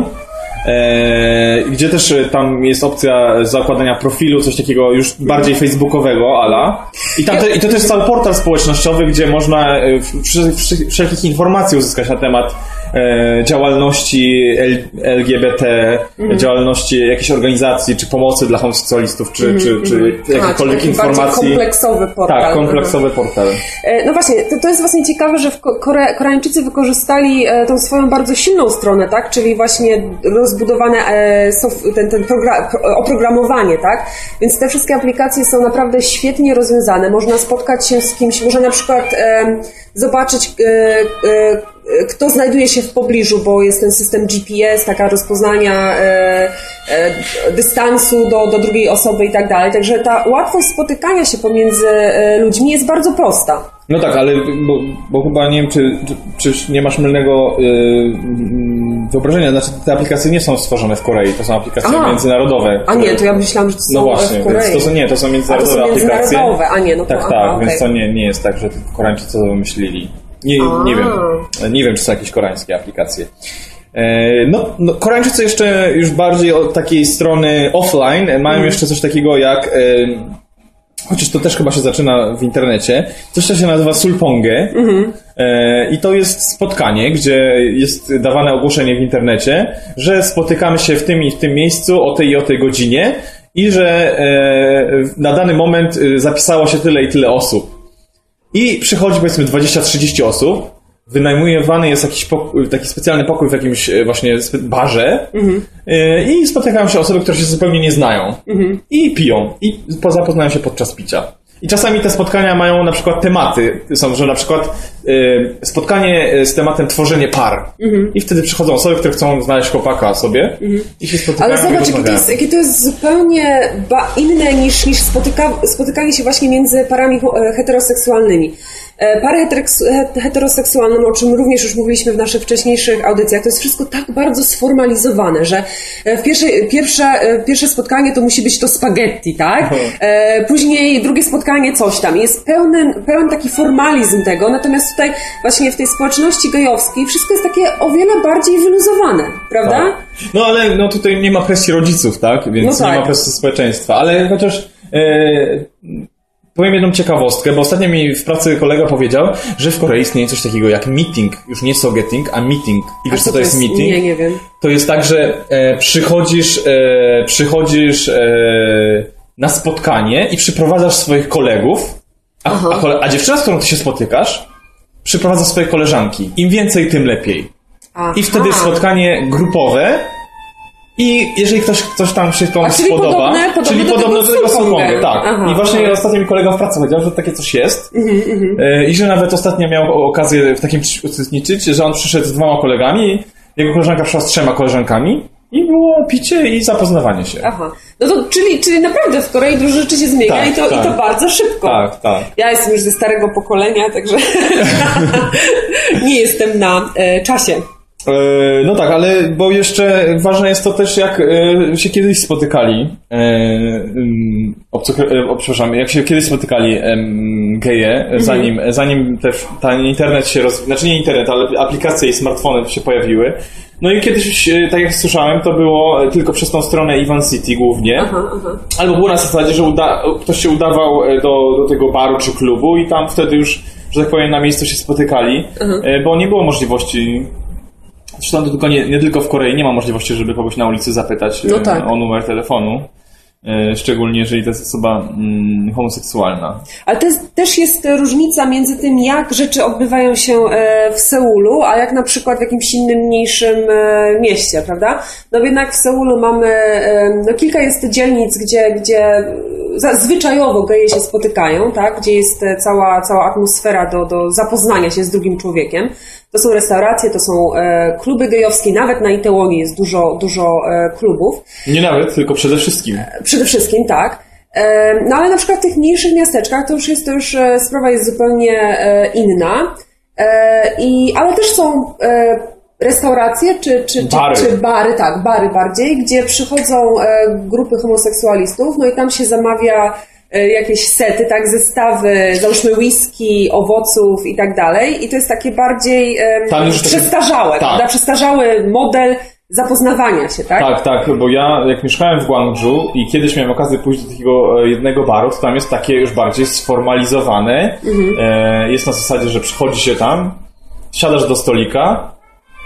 E, gdzie też tam jest opcja zakładania profilu, coś takiego już bardziej facebookowego ala. I, tam te, i to też jest cały portal społecznościowy, gdzie można wszelkich informacji uzyskać na temat e, działalności L- L G B T, mm. działalności jakiejś organizacji, czy pomocy dla homoseksualistów, czy, mm, czy, czy mm. jakiejkolwiek A, informacji. kompleksowy portal. Tak, kompleksowy portal. No właśnie, to, to jest właśnie ciekawe, że Kore, Koreańczycy wykorzystali tą swoją bardzo silną stronę, tak? Czyli właśnie rozbudowane ten, ten program, oprogramowanie, tak? Więc te wszystkie aplikacje są naprawdę świetnie rozwiązane. Można spotkać się z kimś, można na przykład e, zobaczyć e, e, kto znajduje się w pobliżu, bo jest ten system G P S, taka rozpoznania e, e, dystansu do, do drugiej osoby i tak dalej. Także ta łatwość spotykania się pomiędzy e, ludźmi jest bardzo prosta. No tak, ale bo, bo chyba nie wiem, czy, czy, czy nie masz mylnego yy, wyobrażenia. Znaczy, te aplikacje nie są stworzone w Korei, to są aplikacje Aha. międzynarodowe. A nie, to ja myślałam, że to są no właśnie, w Korei. Więc to są, nie, to są międzynarodowe, a, to są międzynarodowe aplikacje. A nie, no to, tak, aha, tak, okay. Więc to nie, nie jest tak, że Koreańczycy to wymyślili. Nie, nie wiem, nie wiem, czy są jakieś koreańskie aplikacje. No, no, Koreańczycy jeszcze już bardziej od takiej strony offline mają mm. jeszcze coś takiego jak... Chociaż to też chyba się zaczyna w internecie. Coś, co się nazywa sulpongę. Mm-hmm. E, I to jest spotkanie, gdzie jest dawane ogłoszenie w internecie, że spotykamy się w tym i w tym miejscu o tej i o tej godzinie i że e, na dany moment zapisało się tyle i tyle osób. I przychodzi powiedzmy dwadzieścia trzydzieści osób. Wynajmowany jest jakiś pokój, taki specjalny pokój w jakimś właśnie barze mm-hmm. i spotykają się osoby, które się zupełnie nie znają mm-hmm. i piją i zapoznają się podczas picia. I czasami te spotkania mają na przykład tematy, są, że na przykład y, spotkanie z tematem tworzenie par mm-hmm. i wtedy przychodzą osoby, które chcą znaleźć chłopaka sobie mm-hmm. i się spotykają. Ale zobacz, jakie to, jest, jakie to jest zupełnie ba- inne niż, niż spotyka- spotykanie się właśnie między parami heteroseksualnymi. Pary heteroseksualne, o czym również już mówiliśmy w naszych wcześniejszych audycjach, to jest wszystko tak bardzo sformalizowane, że w pierwsze, pierwsze, pierwsze spotkanie to musi być to spaghetti, tak? Później drugie spotkanie coś tam. Jest pełen, pełen taki formalizm tego, natomiast tutaj właśnie w tej społeczności gejowskiej wszystko jest takie o wiele bardziej wyluzowane, prawda? Tak. No ale no tutaj nie ma presji rodziców, tak? Więc no tak. Nie ma presji społeczeństwa, ale chociaż... Yy... Powiem jedną ciekawostkę, bo ostatnio mi w pracy kolega powiedział, że w Korei istnieje coś takiego jak meeting. Już nie sogeting, a meeting. I wiesz, co to jest meeting? Nie, nie wiem. To jest tak, że e, przychodzisz, e, przychodzisz e, na spotkanie i przyprowadzasz swoich kolegów, a, a, kole- a dziewczyna, z którą ty się spotykasz, przyprowadza swoje koleżanki. Im więcej, tym lepiej. Aha. I wtedy spotkanie grupowe. I jeżeli ktoś, ktoś tam się komuś spodoba, podobne, podobne czyli podobno do tego sulpongę, tak. Aha, I właśnie aha. ostatnio mi kolega w pracy powiedział, że takie coś jest mm-hmm, mm-hmm. i że nawet ostatnio miał okazję w takim uczestniczyć, że on przyszedł z dwoma kolegami, jego koleżanka przyszła z trzema koleżankami i było picie i zapoznawanie się. Aha. No to czyli, czyli naprawdę w Korei dużo rzeczy się zmienia tak, i, to, tak. i to bardzo szybko. Tak, tak. Ja jestem już ze starego pokolenia, także nie jestem na e, czasie. No tak, ale bo jeszcze ważne jest to też, jak się kiedyś spotykali obcokre- o, przepraszam, jak się kiedyś spotykali geje, mm-hmm. zanim, zanim też ten internet się roz... znaczy nie internet, ale aplikacje i smartfony się pojawiły. No i kiedyś, tak jak słyszałem, to było tylko przez tą stronę Ivan City głównie. Aha, aha. Albo było na zasadzie, że uda... ktoś się udawał do, do tego baru czy klubu i tam wtedy już, że tak powiem, na miejscu się spotykali, aha. bo nie było możliwości. Zresztą tylko nie, nie tylko w Korei nie ma możliwości, żeby kogoś na ulicy zapytać no tak. o numer telefonu. Szczególnie jeżeli to jest osoba mm, homoseksualna. Ale to jest, też jest różnica między tym, jak rzeczy odbywają się w Seulu, a jak na przykład w jakimś innym, mniejszym mieście, prawda? No jednak w Seulu mamy, no kilka jest dzielnic, gdzie, gdzie zwyczajowo geje się spotykają, tak? Gdzie jest cała, cała atmosfera do, do zapoznania się z drugim człowiekiem. To są restauracje, to są e, kluby gejowskie, nawet na Itaewoni jest dużo, dużo e, klubów. Nie nawet, tylko przede wszystkim. Przede wszystkim, tak. E, no ale na przykład w tych mniejszych miasteczkach to już jest, to już e, sprawa jest zupełnie e, inna. E, i, ale też są e, restauracje, czy, czy, bary. Czy, czy bary, tak, bary bardziej, gdzie przychodzą e, grupy homoseksualistów, no i tam się zamawia jakieś sety, tak, zestawy, załóżmy whisky, owoców i tak dalej. I to jest takie bardziej um, przestarzałe, tak. prawda? Przestarzały model zapoznawania się, tak? Tak, tak, bo ja jak mieszkałem w Gwangju i kiedyś miałem okazję pójść do takiego jednego baru, to tam jest takie już bardziej sformalizowane. Mhm. Jest na zasadzie, że przychodzi się tam, siadasz do stolika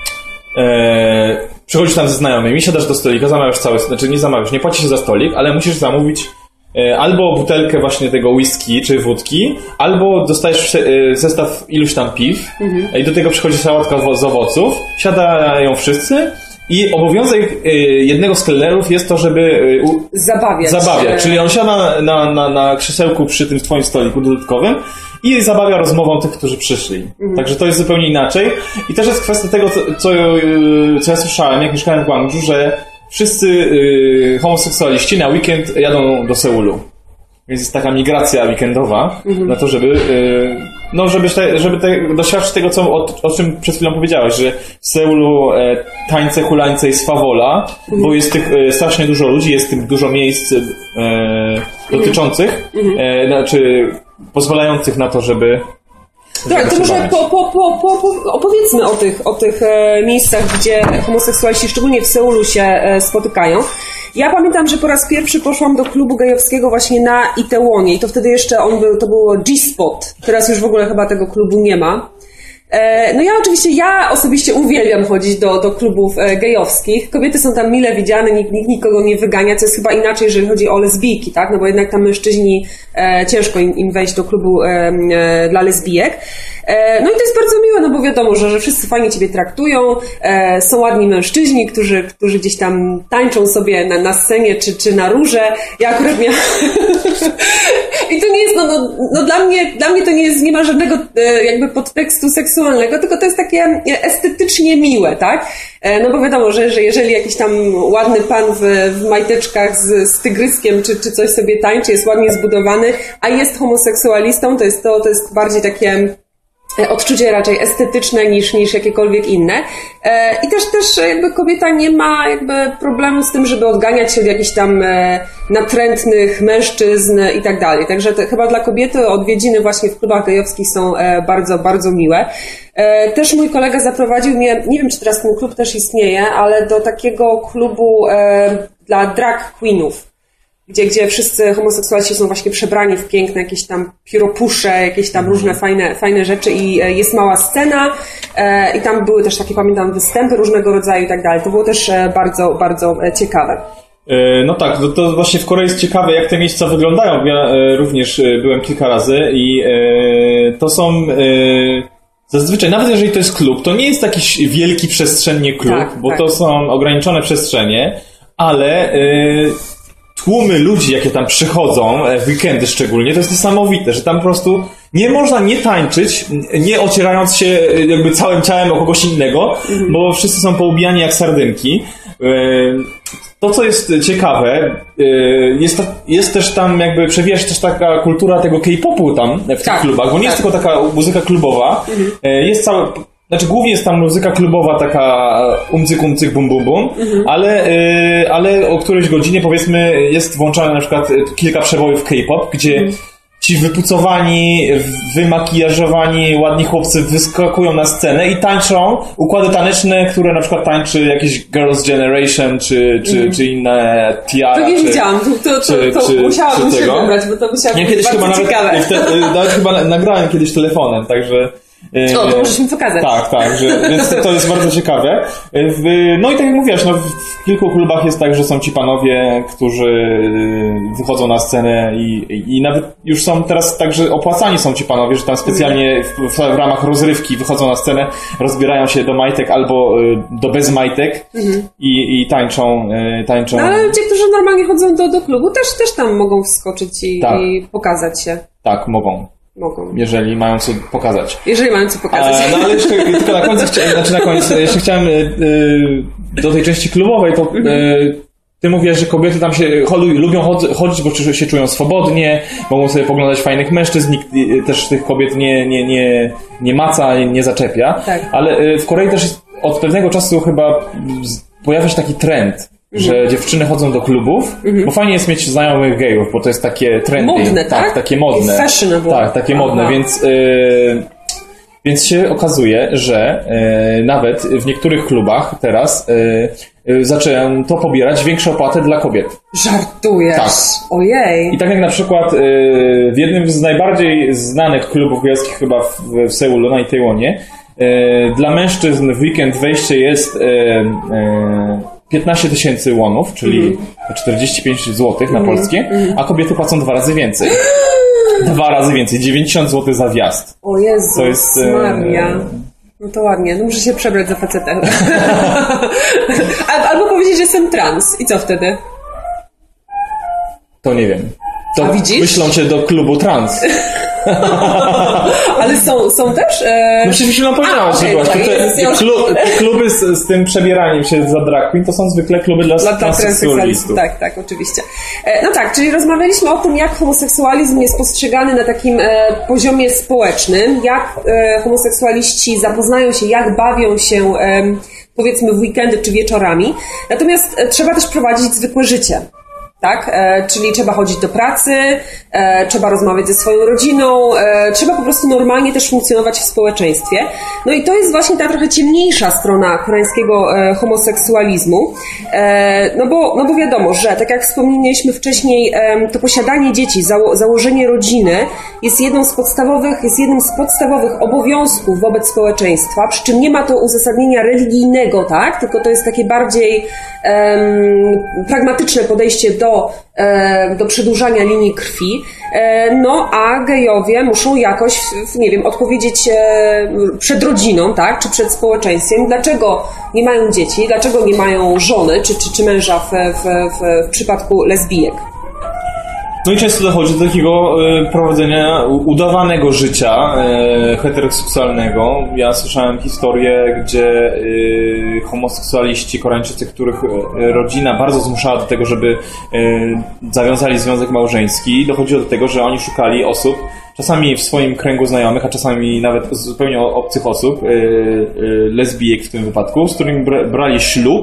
e, przychodzisz tam ze znajomymi, siadasz do stolika, zamawiasz cały, znaczy nie zamawiasz, nie płacisz za stolik, ale musisz zamówić e, albo butelkę właśnie tego whisky czy wódki, albo dostajesz e, zestaw iluś tam piw mhm. i do tego przychodzi sałatka z owoców, siadają wszyscy. I obowiązek y, jednego z kelnerów jest to, żeby y, u, zabawiać. zabawiać. Czyli on siada na, na, na krzesełku przy tym twoim stoliku dodatkowym i zabawia rozmową tych, którzy przyszli. Mhm. Także to jest zupełnie inaczej. I też jest kwestia tego, co, co, y, co ja słyszałem, jak mieszkałem w Gwangju, że wszyscy y, homoseksualiści na weekend jadą do Seulu. Więc jest taka migracja weekendowa mhm. na to, żeby y, no żeby, te, żeby te, doświadczyć tego, co, o, o czym przed chwilą powiedziałeś, że w Seulu e, tańce, hulańce i swawola, mhm. bo jest tych e, strasznie dużo ludzi, jest tych dużo miejsc e, dotyczących, mhm. e, znaczy pozwalających na to, żeby Tak, to może po, po, po, po, opowiedzmy o tych, o tych e, miejscach, gdzie homoseksualiści, szczególnie w Seulu, się e, spotykają. Ja pamiętam, że po raz pierwszy poszłam do klubu gejowskiego właśnie na Itaewonie i to wtedy jeszcze on był, to było G-Spot. Teraz już w ogóle chyba tego klubu nie ma. E, no ja oczywiście, ja osobiście uwielbiam chodzić do, do klubów e, gejowskich. Kobiety są tam mile widziane, nikt, nikt nikogo nie wygania, co jest chyba inaczej, jeżeli chodzi o lesbijki, tak? No bo jednak tam mężczyźni, e, ciężko im, im wejść do klubu e, e, dla lesbijek. E, no i to jest bardzo miłe, no bo wiadomo, że, że wszyscy fajnie ciebie traktują, e, są ładni mężczyźni, którzy, którzy gdzieś tam tańczą sobie na, na scenie czy, czy na róże. Ja akurat miałam... I to nie jest, no, no, no dla mnie, dla mnie to nie jest, nie ma żadnego e, jakby podtekstu seksualnego, tylko to jest takie estetycznie miłe, tak? E, no bo wiadomo, że, że jeżeli jakiś tam ładny pan w, w majteczkach z, z tygryskiem czy, czy coś sobie tańczy, jest ładnie zbudowany, a jest homoseksualistą, to jest to, to jest bardziej takie odczucie raczej estetyczne niż, niż jakiekolwiek inne. E, I też też jakby kobieta nie ma jakby problemu z tym, żeby odganiać się od jakichś tam e, natrętnych mężczyzn i tak dalej. Także to, chyba dla kobiety odwiedziny właśnie w klubach gejowskich są e, bardzo, bardzo miłe. E, też mój kolega zaprowadził mnie, nie wiem czy teraz ten klub też istnieje, ale do takiego klubu e, dla drag queenów. Gdzie, gdzie wszyscy homoseksualiści są właśnie przebrani w piękne jakieś tam pióropusze, jakieś tam różne fajne, fajne rzeczy i jest mała scena e, i tam były też takie, pamiętam, występy różnego rodzaju i tak dalej. To było też bardzo, bardzo ciekawe. No tak, to, to właśnie w Korei jest ciekawe, jak te miejsca wyglądają. Ja e, również byłem kilka razy i e, to są... E, zazwyczaj, nawet jeżeli to jest klub, to nie jest jakiś wielki przestrzennie klub, tak, bo tak. to są ograniczone przestrzenie, ale... E, tłumy ludzi, jakie tam przychodzą, w weekendy szczególnie, to jest niesamowite, że tam po prostu nie można nie tańczyć, nie ocierając się jakby całym ciałem o kogoś innego, mhm. bo wszyscy są poubijani jak sardynki. To, co jest ciekawe, jest, jest też tam jakby, przewija się też taka kultura tego K-popu tam w tych tak, klubach, bo nie tak. jest tylko taka muzyka klubowa, mhm. jest całe... Znaczy głównie jest tam muzyka klubowa taka umcyk, umcyk, bum, bum, bum, mhm. ale, yy, ale o którejś godzinie powiedzmy jest włączane na przykład kilka przebojów K-pop, gdzie mhm. ci wypucowani, wymakijażowani, ładni chłopcy wyskakują na scenę i tańczą układy taneczne, które na przykład tańczy jakiś Girls' Generation, czy, czy, mm. czy inne Tiara. To nie czy, widziałam, to, to, czy, to, to czy, musiałabym się wybrać, bo to musiało być bardzo chyba ciekawe. Nawet, wtedy, nawet chyba nagrałem kiedyś telefonem, także... O, to możesz mi pokazać. Tak, tak, że, więc to jest bardzo ciekawe. W, no i tak jak mówiłaś, no, w kilku klubach jest tak, że są ci panowie, którzy wychodzą na scenę i, i nawet już są teraz tak, że opłacani są ci panowie, że tam specjalnie w, w, w ramach rozrywki wychodzą na scenę, rozbierają się do majtek albo do bez majtek mhm. i, i tańczą, tańczą. No ale ci, którzy normalnie chodzą do, do klubu, też, też tam mogą wskoczyć i, tak. i pokazać się. Tak, mogą. Mogą. Jeżeli mają co pokazać. Jeżeli mają co pokazać. A, no ale jeszcze tylko na końcu, chcia, znaczy na koniec, jeszcze chciałem y, do tej części klubowej, to y, ty mówisz, że kobiety tam się choduj, lubią chod, chodzić, bo się czują swobodnie, mogą sobie poglądać fajnych mężczyzn, nikt y, też tych kobiet nie, nie, nie, nie maca, nie, nie zaczepia. Tak. Ale y, w Korei też jest, od pewnego czasu chyba pojawia się taki trend, że mhm. dziewczyny chodzą do klubów, mhm. bo fajnie jest mieć znajomych gejów, bo to jest takie trendy. Modne, tak? Tak, takie modne. Fashionable. Tak, takie Aha. modne, więc yy, więc się okazuje, że yy, nawet w niektórych klubach teraz yy, yy, zaczęły to pobierać większe opłaty dla kobiet. Żartujesz? Tak. Ojej. I tak jak na przykład yy, w jednym z najbardziej znanych klubów gejowskich chyba w, w Seulu, na Itaewonie, Dla mężczyzn w weekend wejście jest piętnaście tysięcy łonów, czyli mm. czterdzieści pięć złotych na mm. polskie, mm. a kobiety płacą dwa razy więcej. Dwa razy więcej, dziewięćdziesiąt złotych za wjazd. O Jezu, to jest Maria. No to ładnie, no muszę się przebrać za facetę. Albo powiedzieć, że jestem trans. I co wtedy? To nie wiem. To a widzisz? Wyślą cię do klubu trans. Ale są, są też? E... No przecież nam powiedziałaś, że byłaś. Te, te, klub, te kluby z, z tym przebieraniem się za drag queen to są zwykle kluby dla, dla transseksualistów. Tak, tak, oczywiście. E, no tak, czyli rozmawialiśmy o tym, jak homoseksualizm jest postrzegany na takim e, poziomie społecznym, jak e, homoseksualiści zapoznają się, jak bawią się e, powiedzmy w weekendy czy wieczorami. Natomiast e, trzeba też prowadzić zwykłe życie. Tak, e, czyli trzeba chodzić do pracy, e, trzeba rozmawiać ze swoją rodziną, e, trzeba po prostu normalnie też funkcjonować w społeczeństwie. No i to jest właśnie ta trochę ciemniejsza strona koreańskiego e, homoseksualizmu, e, no, bo, no bo wiadomo, że tak jak wspomnieliśmy wcześniej, e, to posiadanie dzieci, zało, założenie rodziny jest jedną z podstawowych, jest jednym z podstawowych obowiązków wobec społeczeństwa, przy czym nie ma to uzasadnienia religijnego, tak, tylko to jest takie bardziej e, pragmatyczne podejście do Do, do przedłużania linii krwi, no a gejowie muszą jakoś, nie wiem, odpowiedzieć przed rodziną, tak, czy przed społeczeństwem, dlaczego nie mają dzieci, dlaczego nie mają żony, czy, czy, czy męża w, w, w, w przypadku lesbijek. No i często dochodzi do takiego y, prowadzenia udawanego życia y, heteroseksualnego. Ja słyszałem historię, gdzie y, homoseksualiści Koreańczycy, których y, rodzina bardzo zmuszała do tego, żeby y, zawiązali związek małżeński, dochodziło do tego, że oni szukali osób, czasami w swoim kręgu znajomych, a czasami nawet zupełnie obcych osób, y, y, lesbijek w tym wypadku, z którymi br- brali ślub.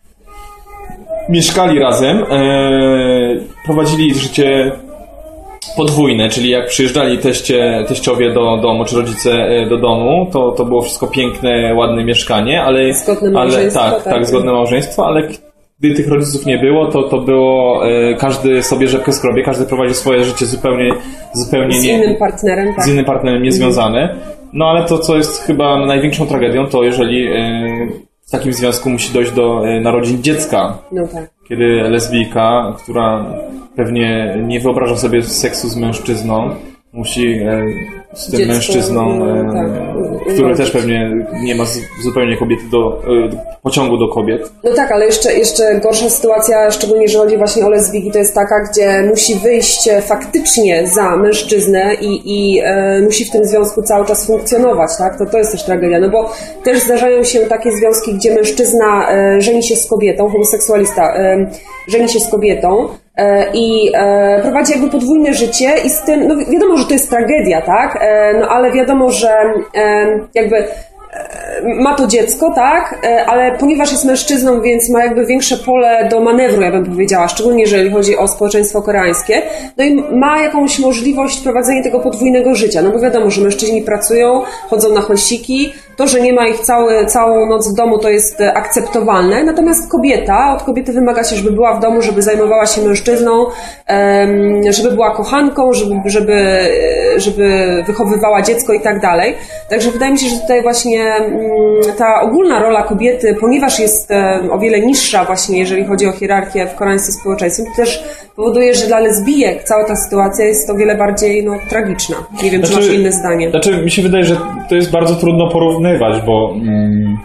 Mieszkali razem, e, prowadzili życie podwójne, czyli jak przyjeżdżali teście, teściowie do domu, czy rodzice do domu, to, to było wszystko piękne, ładne mieszkanie, ale... Zgodne małżeństwo. Ale, tak, tak, tak, zgodne małżeństwo, ale gdy tych rodziców nie było, to, to było e, każdy sobie rzepkę skrobie, każdy prowadzi swoje życie zupełnie, zupełnie z nie... Z innym partnerem, tak. Z innym partnerem niezwiązane. No ale to, co jest chyba największą tragedią, to jeżeli... E, w takim związku musi dojść do e, narodzin dziecka. No tak. Kiedy lesbijka, która pewnie nie wyobraża sobie seksu z mężczyzną, musi e, z tym Dziecko, mężczyzną, e, tak, który no. też pewnie nie ma z, zupełnie kobiety do, e, pociągu do kobiet. No tak, ale jeszcze, jeszcze gorsza sytuacja, szczególnie jeżeli chodzi właśnie o lesbijki, to jest taka, gdzie musi wyjść faktycznie za mężczyznę i, i e, musi w tym związku cały czas funkcjonować, tak? To, to jest też tragedia, no bo też zdarzają się takie związki, gdzie mężczyzna e, żeni się z kobietą, homoseksualista e, żeni się z kobietą, i e, prowadzi jakby podwójne życie i z tym, no wiadomo, że to jest tragedia, tak, e, no ale wiadomo, że e, jakby e, ma to dziecko, tak, e, ale ponieważ jest mężczyzną, więc ma jakby większe pole do manewru, ja bym powiedziała, szczególnie jeżeli chodzi o społeczeństwo koreańskie, no i ma jakąś możliwość prowadzenia tego podwójnego życia, no bo wiadomo, że mężczyźni pracują, chodzą na chłosiki, to, że nie ma ich cały, całą noc w domu, to jest akceptowalne, natomiast kobieta, od kobiety wymaga się, żeby była w domu, żeby zajmowała się mężczyzną, żeby była kochanką, żeby, żeby, żeby wychowywała dziecko i tak dalej. Także wydaje mi się, że tutaj właśnie ta ogólna rola kobiety, ponieważ jest o wiele niższa właśnie, jeżeli chodzi o hierarchię w koreańskim społeczeństwie, to też powoduje, że dla lesbijek cała ta sytuacja jest o wiele bardziej no, tragiczna. Nie wiem, znaczy, czy masz inne zdanie. Znaczy, mi się wydaje, że to jest bardzo trudno porównać, bo mm,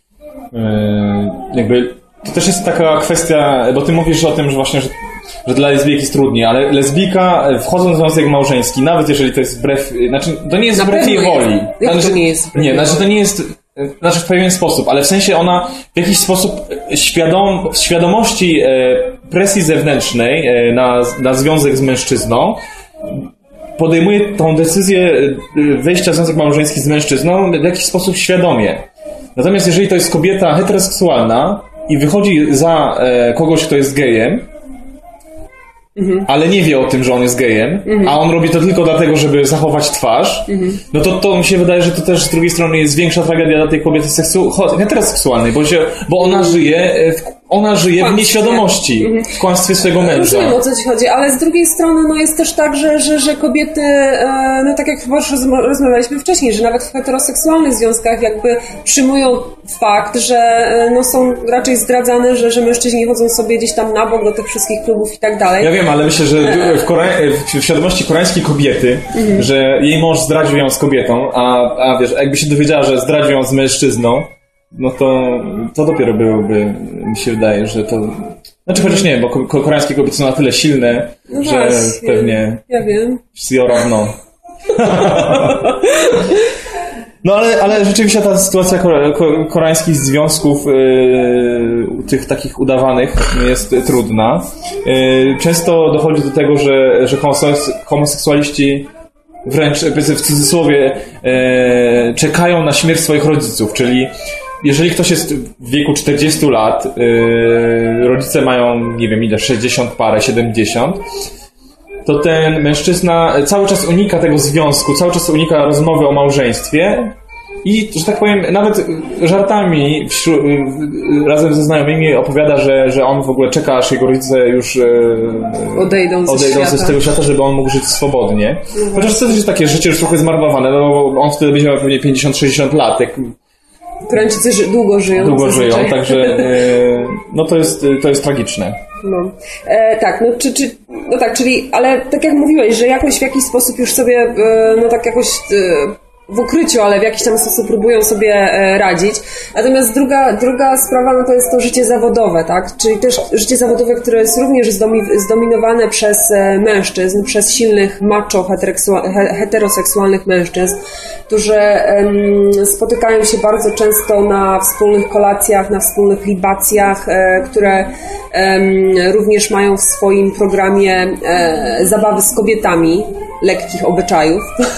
yy, jakby to też jest taka kwestia, bo ty mówisz o tym, że właśnie, że, że dla lesbijek jest trudniej, ale lesbijka wchodząc w związek małżeński, nawet jeżeli to jest wbrew, znaczy to nie jest Na wbrew jej woli. Jak znaczy, to nie jest? Nie, znaczy to nie jest, znaczy w pewien sposób, ale w sensie ona w jakiś sposób świadom, w świadomości e, presji zewnętrznej e, na, na związek z mężczyzną podejmuje tą decyzję wejścia w związek małżeński z mężczyzną w jakiś sposób świadomie. Natomiast jeżeli to jest kobieta heteroseksualna i wychodzi za e, kogoś, kto jest gejem, mhm. ale nie wie o tym, że on jest gejem, mhm. a on robi to tylko dlatego, żeby zachować twarz, mhm. no to, to mi się wydaje, że to też z drugiej strony jest większa tragedia dla tej kobiety seksu- heteroseksualnej, bo, się, bo ona żyje w ona żyje w nieświadomości, mhm. w kłamstwie swojego męża. Rozumiem, o co ci chodzi, ale z drugiej strony no jest też tak, że, że, że kobiety, no tak jak chyba już rozmawialiśmy wcześniej, że nawet w heteroseksualnych związkach jakby przyjmują fakt, że no są raczej zdradzane, że, że mężczyźni chodzą sobie gdzieś tam na bok do tych wszystkich klubów i tak dalej. Ja wiem, ale myślę, że w, Kore- w świadomości koreańskiej kobiety, mhm. że jej mąż zdradził ją z kobietą, a, a wiesz, jakby się dowiedziała, że zdradził ją z mężczyzną, no to, to dopiero byłoby, mi się wydaje, że to... Znaczy chociaż nie, bo ko- koreańskie kobiety są na tyle silne, no że właśnie, pewnie... Ja wiem. No. No ale, ale rzeczywiście ta sytuacja kore- ko- koreańskich związków yy, tych takich udawanych jest trudna. Yy, często dochodzi do tego, że, że homoseksualiści wręcz w cudzysłowie yy, czekają na śmierć swoich rodziców, czyli jeżeli ktoś jest w wieku czterdziestu lat, yy, rodzice mają, nie wiem ile, sześćdziesiąt parę, siedemdziesiąt, to ten mężczyzna cały czas unika tego związku, cały czas unika rozmowy o małżeństwie i, że tak powiem, nawet żartami wśród, razem ze znajomymi opowiada, że, że on w ogóle czeka, aż jego rodzice już e, odejdą, ze, odejdą z tego świata, żeby on mógł żyć swobodnie. No chociaż to też jest takie życie już trochę zmarnowane, no bo on wtedy będzie miał pewnie pięćdziesiąt sześćdziesiąt lat. Jak Koreańczycy długo żyją. Długo żyją, także e, no to jest, to jest tragiczne. No. E, tak, no, czy, czy, no tak, czyli, ale tak jak mówiłeś, że jakoś w jakiś sposób już sobie, e, no tak jakoś e, w ukryciu, ale w jakiś tam sposób próbują sobie e, radzić. Natomiast druga, druga sprawa, no to jest to życie zawodowe, tak? Czyli też życie zawodowe, które jest również zdomi- zdominowane przez e, mężczyzn, przez silnych macho heteroseksualnych mężczyzn, którzy e, spotykają się bardzo często na wspólnych kolacjach, na wspólnych libacjach, e, które e, również mają w swoim programie e, zabawy z kobietami, lekkich obyczajów.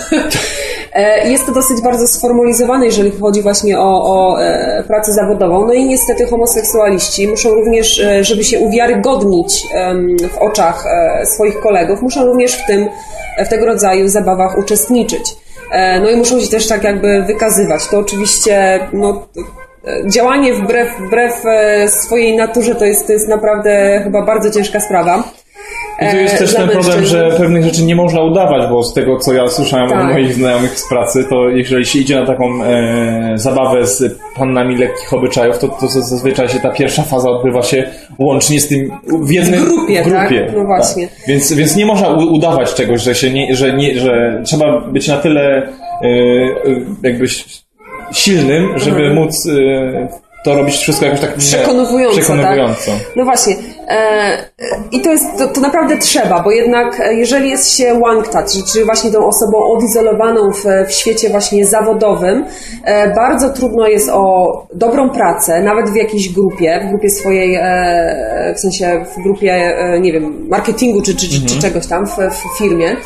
Jest to dosyć bardzo sformalizowane, jeżeli chodzi właśnie o, o e, pracę zawodową. No i niestety homoseksualiści muszą również, e, żeby się uwiarygodnić e, w oczach e, swoich kolegów, muszą również w tym, w tego rodzaju zabawach uczestniczyć. E, no i muszą się też tak jakby wykazywać. To oczywiście no, działanie wbrew, wbrew swojej naturze to jest, to jest naprawdę chyba bardzo ciężka sprawa. I tu jest też ten problem, że pewnych rzeczy nie można udawać, bo z tego, co ja słyszałem tak. od moich znajomych z pracy, to jeżeli się idzie na taką e, zabawę z pannami lekkich obyczajów, to, to zazwyczaj się ta pierwsza faza odbywa się łącznie z tym w jednym w grupie. W grupie. Tak? No właśnie. Tak. Więc, więc nie można u, udawać czegoś, że się nie, że nie, że trzeba być na tyle e, jakby silnym, żeby mhm. móc e, to robić wszystko jakoś tak przekonująco. przekonująco. Tak? No właśnie. E, I to jest, to, to naprawdę trzeba, bo jednak jeżeli jest się one-touch, czyli właśnie tą osobą odizolowaną w, w świecie właśnie zawodowym, e, bardzo trudno jest o dobrą pracę, nawet w jakiejś grupie, w grupie swojej, e, w sensie w grupie, e, nie wiem, marketingu czy, czy, mhm. czy czegoś tam w, w firmie.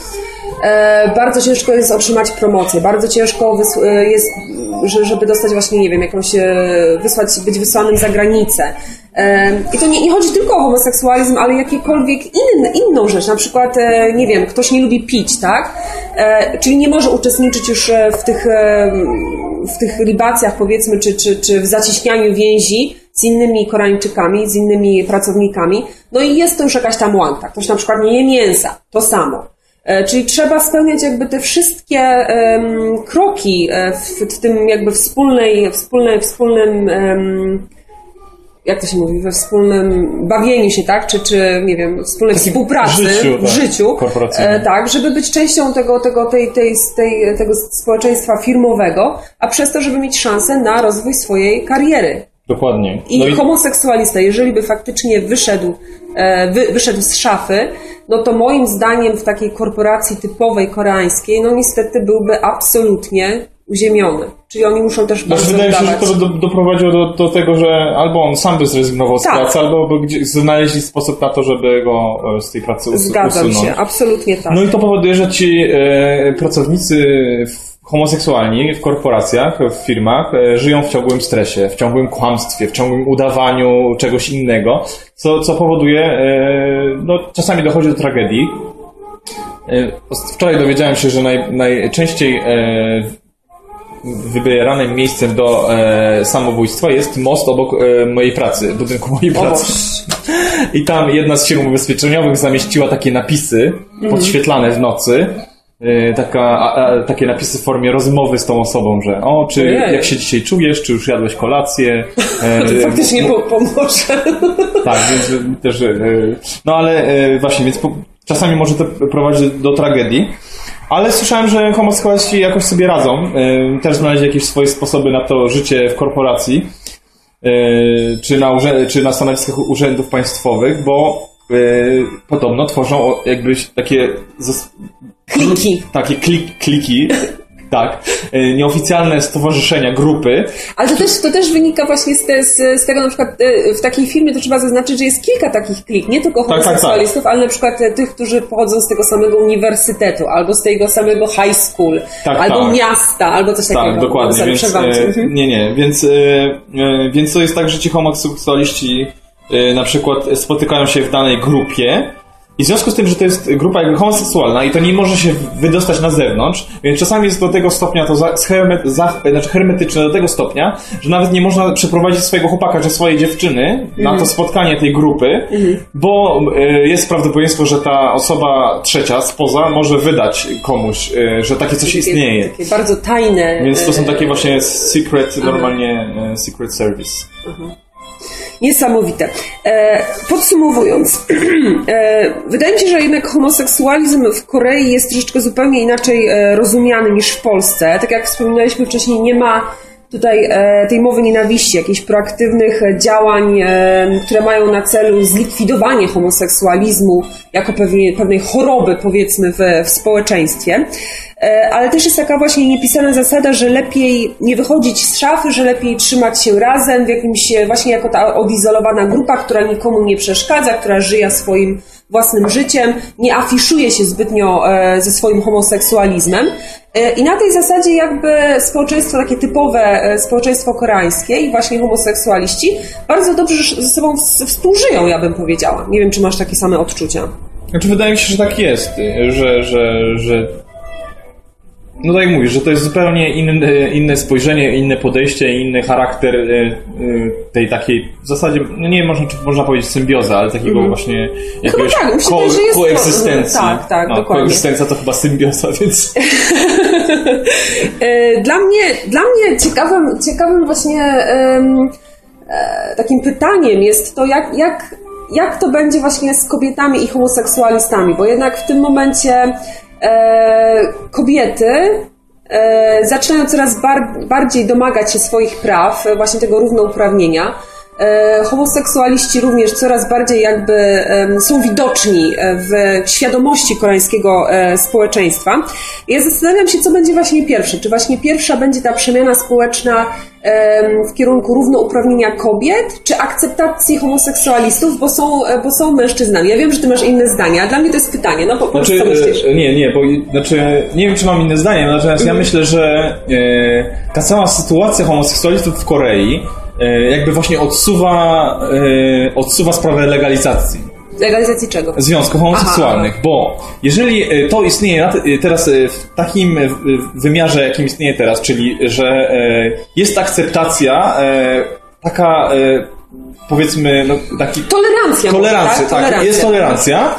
E, bardzo ciężko jest otrzymać promocję, bardzo ciężko wys- jest, żeby dostać właśnie, nie wiem, jakąś, wysłać, być wysłanym za granicę. E, I to nie, nie chodzi tylko o homoseksualizm, ale jakiekolwiek inny, inną rzecz, na przykład, e, nie wiem, ktoś nie lubi pić, tak? E, czyli nie może uczestniczyć już w tych, e, w tych libacjach, powiedzmy, czy, czy, czy w zacieśnianiu więzi z innymi Koreańczykami, z innymi pracownikami. No i jest to już jakaś tam łanta. Ktoś na przykład nie je mięsa, to samo. Czyli trzeba spełniać jakby te wszystkie um, kroki w, w tym jakby wspólnej, wspólnej, wspólnym, um, jak to się mówi, we wspólnym bawieniu się, tak? Czy, czy nie wiem, wspólnej Taki współpracy życiu, w życiu, tak, tak, żeby być częścią tego, tego, tej, tej, tej, tego społeczeństwa firmowego, a przez to, żeby mieć szansę na rozwój swojej kariery. Dokładnie. No I, i homoseksualista, jeżeli by faktycznie wyszedł, wy, wyszedł z szafy, no to moim zdaniem w takiej korporacji typowej koreańskiej, no niestety byłby absolutnie uziemiony. Czyli oni muszą też bardzo znaczy, wydaje mi się, że to do, doprowadziło do, do tego, że albo on sam by zrezygnował z tak. pracy, albo by gdzieś znaleźli sposób na to, żeby go z tej pracy us- Zgadzam usunąć. się, absolutnie tak. No i to powoduje, że ci e, pracownicy homoseksualni w korporacjach, w firmach e, żyją w ciągłym stresie, w ciągłym kłamstwie, w ciągłym udawaniu czegoś innego, co, co powoduje, e, no czasami dochodzi do tragedii. E, wczoraj dowiedziałem się, że naj, najczęściej e, wybieranym miejscem do e, samobójstwa jest most obok e, mojej pracy, budynku mojej pracy. I tam jedna z firm ubezpieczeniowych zamieściła takie napisy mm. podświetlane w nocy. E, taka, a, a, takie napisy w formie rozmowy z tą osobą, że o, czy Ojej. jak się dzisiaj czujesz, czy już jadłeś kolację. E, to faktycznie po, pomoże. Tak, więc też... E, no ale e, właśnie, więc po, czasami może to prowadzić do tragedii. Ale słyszałem, że homoseksualiści jakoś sobie radzą. E, też znaleźli jakieś swoje sposoby na to życie w korporacji. E, czy, na urze- czy na stanowiskach urzędów państwowych, bo e, podobno tworzą jakby takie... Zas- Kliki. Takie klik, kliki, tak, nieoficjalne stowarzyszenia, grupy. Ale to też, to też wynika właśnie z, te, z, z tego, na przykład w takiej firmie to trzeba zaznaczyć, że jest kilka takich klik, nie tylko homoseksualistów, tak, tak, tak. ale na przykład tych, którzy pochodzą z tego samego uniwersytetu, albo z tego samego high school, tak, albo tak. miasta, albo coś takiego. Tak, dokładnie, więc, e, nie, nie, więc, e, e, więc to jest tak, że ci homoseksualiści e, na przykład spotykają się w danej grupie. I w związku z tym, że to jest grupa jakby homoseksualna i to nie może się wydostać na zewnątrz, więc czasami jest do tego stopnia to za, hermet, za, znaczy hermetyczne do tego stopnia, że nawet nie można przeprowadzić swojego chłopaka czy swojej dziewczyny mm. na to spotkanie tej grupy, mm. bo y, jest prawdopodobieństwo, że ta osoba trzecia spoza może wydać komuś, y, że takie coś takie, istnieje. Takie bardzo tajne. Więc to są takie właśnie secret, Aha. normalnie y, secret service. Aha. Niesamowite. E, podsumowując, e, wydaje mi się, że jednak homoseksualizm w Korei jest troszeczkę zupełnie inaczej e, rozumiany niż w Polsce. Tak jak wspominaliśmy wcześniej, nie ma tutaj e, tej mowy nienawiści, jakichś proaktywnych działań, e, które mają na celu zlikwidowanie homoseksualizmu jako pewnie, pewnej choroby, powiedzmy, w, w społeczeństwie. E, ale też jest taka właśnie niepisana zasada, że lepiej nie wychodzić z szafy, że lepiej trzymać się razem w jakimś, właśnie jako ta odizolowana grupa, która nikomu nie przeszkadza, która żyje swoim własnym życiem, nie afiszuje się zbytnio e, ze swoim homoseksualizmem. E, I na tej zasadzie jakby społeczeństwo takie typowe, e, społeczeństwo koreańskie i właśnie homoseksualiści bardzo dobrze ze sobą współżyją, ja bym powiedziała. Nie wiem, czy masz takie same odczucia. Znaczy wydaje mi się, że tak jest, że, że, że no tak jak mówisz, że to jest zupełnie inne, inne spojrzenie, inne podejście, inny charakter tej takiej, w zasadzie, no nie można, czy można powiedzieć symbioza, ale takiego mm. właśnie jakiegoś no tak, ko- myślę, koegzystencji. To, tak, tak, no, dokładnie. Koegzystencja to chyba symbioza, więc... dla mnie, dla mnie ciekawym, ciekawym właśnie um, takim pytaniem jest to, jak, jak, jak to będzie właśnie z kobietami i homoseksualistami, bo jednak w tym momencie E, kobiety e, zaczynają coraz bar- bardziej domagać się swoich praw, właśnie tego równouprawnienia. E, homoseksualiści również coraz bardziej jakby e, są widoczni w świadomości koreańskiego e, społeczeństwa. Ja zastanawiam się, co będzie właśnie pierwsze. Czy właśnie pierwsza będzie ta przemiana społeczna e, w kierunku równouprawnienia kobiet, czy akceptacji homoseksualistów, bo są, bo są mężczyznami. Ja wiem, że ty masz inne zdania, a dla mnie to jest pytanie. No po prostu znaczy, co myślisz? Nie, nie, bo znaczy, nie wiem, czy mam inne zdanie, natomiast mm. ja myślę, że e, ta cała sytuacja homoseksualistów w Korei jakby właśnie odsuwa, yy, odsuwa sprawę legalizacji. Legalizacji czego? Związków homoseksualnych, aha, bo jeżeli to istnieje teraz w takim wymiarze, jakim istnieje teraz, czyli że jest akceptacja taka, powiedzmy, no, taki... Tolerancja. Tolerancja, tak, tak tolerancja. Jest tolerancja,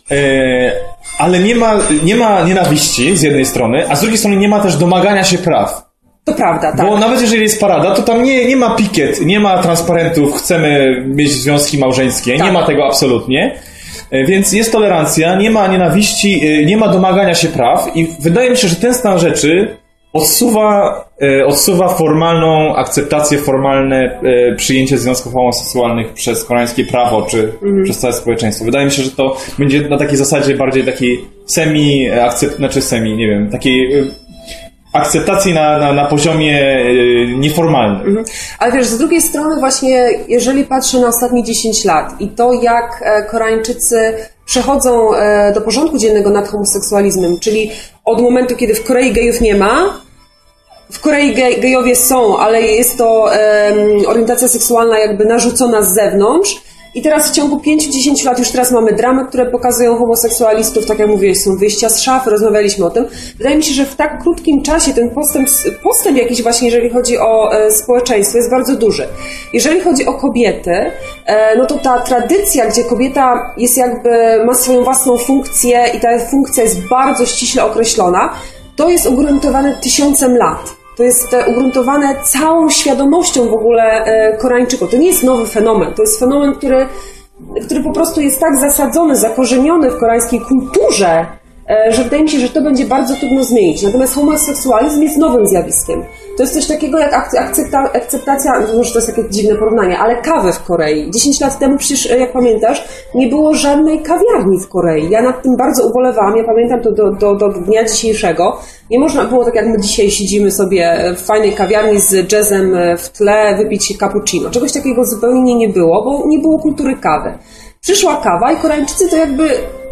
ale nie ma, nie ma nienawiści z jednej strony, a z drugiej strony nie ma też domagania się praw. To prawda, tak. Bo nawet jeżeli jest parada, to tam nie, nie ma pikiet, nie ma transparentów, chcemy mieć związki małżeńskie, tak. Nie ma tego absolutnie. Więc jest tolerancja, nie ma nienawiści, nie ma domagania się praw i wydaje mi się, że ten stan rzeczy odsuwa, odsuwa formalną akceptację, formalne przyjęcie związków homoseksualnych przez koreańskie prawo, czy mhm. przez całe społeczeństwo. Wydaje mi się, że to będzie na takiej zasadzie bardziej takiej semi, akcept, znaczy semi, nie wiem, takiej akceptacji na, na, na poziomie yy, nieformalnym. Mhm. Ale wiesz, z drugiej strony właśnie, jeżeli patrzę na ostatnie dziesięć lat i to, jak e, Koreańczycy przechodzą e, do porządku dziennego nad homoseksualizmem, czyli od momentu, kiedy w Korei gejów nie ma, w Korei gej, gejowie są, ale jest to e, orientacja seksualna jakby narzucona z zewnątrz, I teraz w ciągu pięć do dziesięciu lat już teraz mamy dramy, które pokazują homoseksualistów, tak jak mówiłeś, są wyjścia z szafy, rozmawialiśmy o tym. Wydaje mi się, że w tak krótkim czasie ten postęp, postęp jakiś właśnie, jeżeli chodzi o e, społeczeństwo, jest bardzo duży. Jeżeli chodzi o kobiety, e, no to ta tradycja, gdzie kobieta jest jakby, ma swoją własną funkcję i ta funkcja jest bardzo ściśle określona, to jest ugruntowane tysiącem lat. To jest ugruntowane całą świadomością w ogóle Koreańczyków. To nie jest nowy fenomen. To jest fenomen, który, który po prostu jest tak zasadzony, zakorzeniony w koreańskiej kulturze, że wydaje mi się, że to będzie bardzo trudno zmienić. Natomiast homoseksualizm jest nowym zjawiskiem. To jest coś takiego jak akcepta, akceptacja, może to jest takie dziwne porównanie, ale kawy w Korei. dziesięć lat temu przecież, jak pamiętasz, nie było żadnej kawiarni w Korei. Ja nad tym bardzo ubolewałam, ja pamiętam to do, do, do dnia dzisiejszego. Nie można było tak jak my dzisiaj siedzimy sobie w fajnej kawiarni z jazzem w tle, wypić cappuccino. Czegoś takiego zupełnie nie było, bo nie było kultury kawy. Przyszła kawa i Koreańczycy to jakby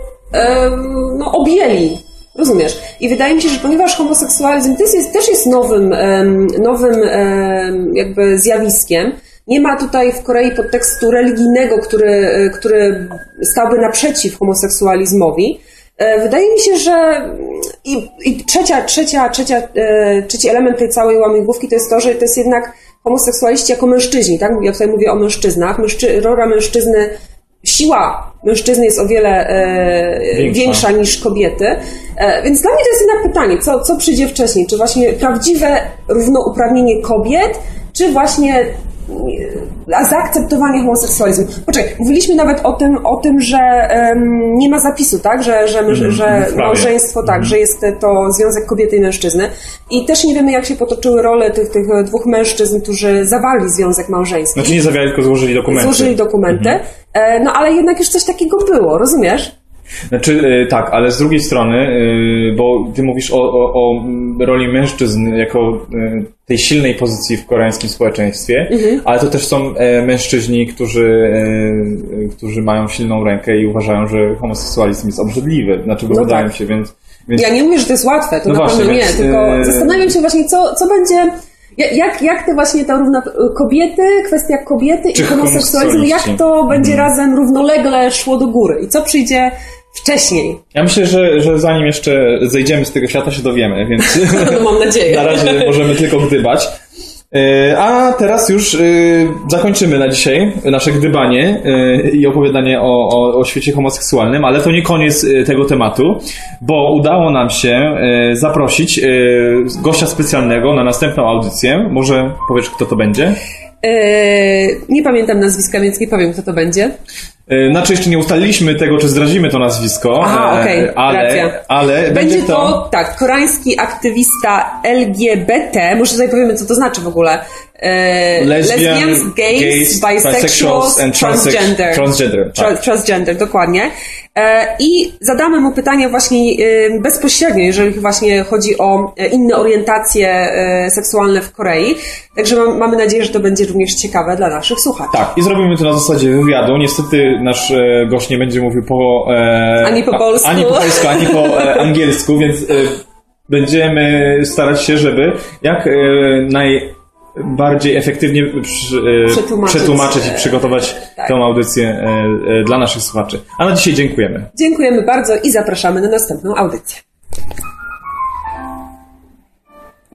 no, objęli, rozumiesz? I wydaje mi się, że ponieważ homoseksualizm też jest, też jest nowym, nowym jakby zjawiskiem, nie ma tutaj w Korei podtekstu religijnego, który, który stałby naprzeciw homoseksualizmowi. Wydaje mi się, że i, i trzecia, trzecia, trzecia, trzeci element tej całej łamigłówki to jest to, że to jest jednak homoseksualiści jako mężczyźni, tak? Ja tutaj mówię o mężczyznach. Mężczy, rola mężczyzny, siła mężczyzny jest o wiele e, większa. większa niż kobiety. E, więc dla mnie to jest jednak pytanie, co, co przyjdzie wcześniej? Czy właśnie prawdziwe równouprawnienie kobiet, czy właśnie a zaakceptowanie homoseksualizmu. Poczekaj, mówiliśmy nawet o tym, o tym że um, nie ma zapisu, tak? Że, że, mm, że małżeństwo, tak, mm. że jest to związek kobiety i mężczyzny. I też nie wiemy, jak się potoczyły role tych, tych dwóch mężczyzn, którzy zawarli związek małżeński. Znaczy nie zawarli, tylko złożyli dokumenty. Złożyli dokumenty. Mm. No ale jednak już coś takiego było, rozumiesz? Znaczy, tak, ale z drugiej strony, bo ty mówisz o, o, o roli mężczyzn jako tej silnej pozycji w koreańskim społeczeństwie, mhm. ale to też są mężczyźni, którzy, którzy mają silną rękę i uważają, że homoseksualizm jest obrzydliwy. Znaczy, bo no wydaje mi się, więc, więc... Ja nie mówię, że to jest łatwe, to no na właśnie, pewno nie, więc... tylko zastanawiam się właśnie, co, co będzie... Jak, jak te właśnie ta równa kobiety, kwestia kobiety Czy i homoseksualizmu, jak to będzie mhm. razem równolegle szło do góry i co przyjdzie wcześniej? Ja myślę, że, że zanim jeszcze zejdziemy z tego świata, się dowiemy, więc no, mam nadzieję. Na razie możemy tylko gdybać. A teraz już zakończymy na dzisiaj nasze gdybanie i opowiadanie o, o, o świecie homoseksualnym, ale to nie koniec tego tematu, bo udało nam się zaprosić gościa specjalnego na następną audycję. Może powiesz, kto to będzie? Eee, nie pamiętam nazwiska, więc nie powiem, kto to będzie. Znaczy jeszcze nie ustaliliśmy tego, czy zdradzimy to nazwisko. Aha, okej, okay, ale, racja. ale będzie, będzie to, to, tak, koreański aktywista L G B T, może sobie powiemy, co to znaczy w ogóle. E, Lesbian, lesbians, gays, gays bisexuals, bisexuals and transgender. Transgender, tak. Tra- transgender, dokładnie. E, I zadamy mu pytania właśnie e, bezpośrednio, jeżeli właśnie chodzi o e, inne orientacje e, seksualne w Korei. Także mam, mamy nadzieję, że to będzie również ciekawe dla naszych słuchaczy. Tak, i zrobimy to na zasadzie wywiadu. Niestety nasz e, gość nie będzie mówił po... E, ani po polsku. A, ani po polsku, ani po e, angielsku, więc e, będziemy starać się, żeby jak e, najbardziej efektywnie przy, e, przetłumaczyć, przetłumaczyć i przygotować tak. tę audycję e, e, dla naszych słuchaczy. A na dzisiaj dziękujemy. Dziękujemy bardzo i zapraszamy na następną audycję.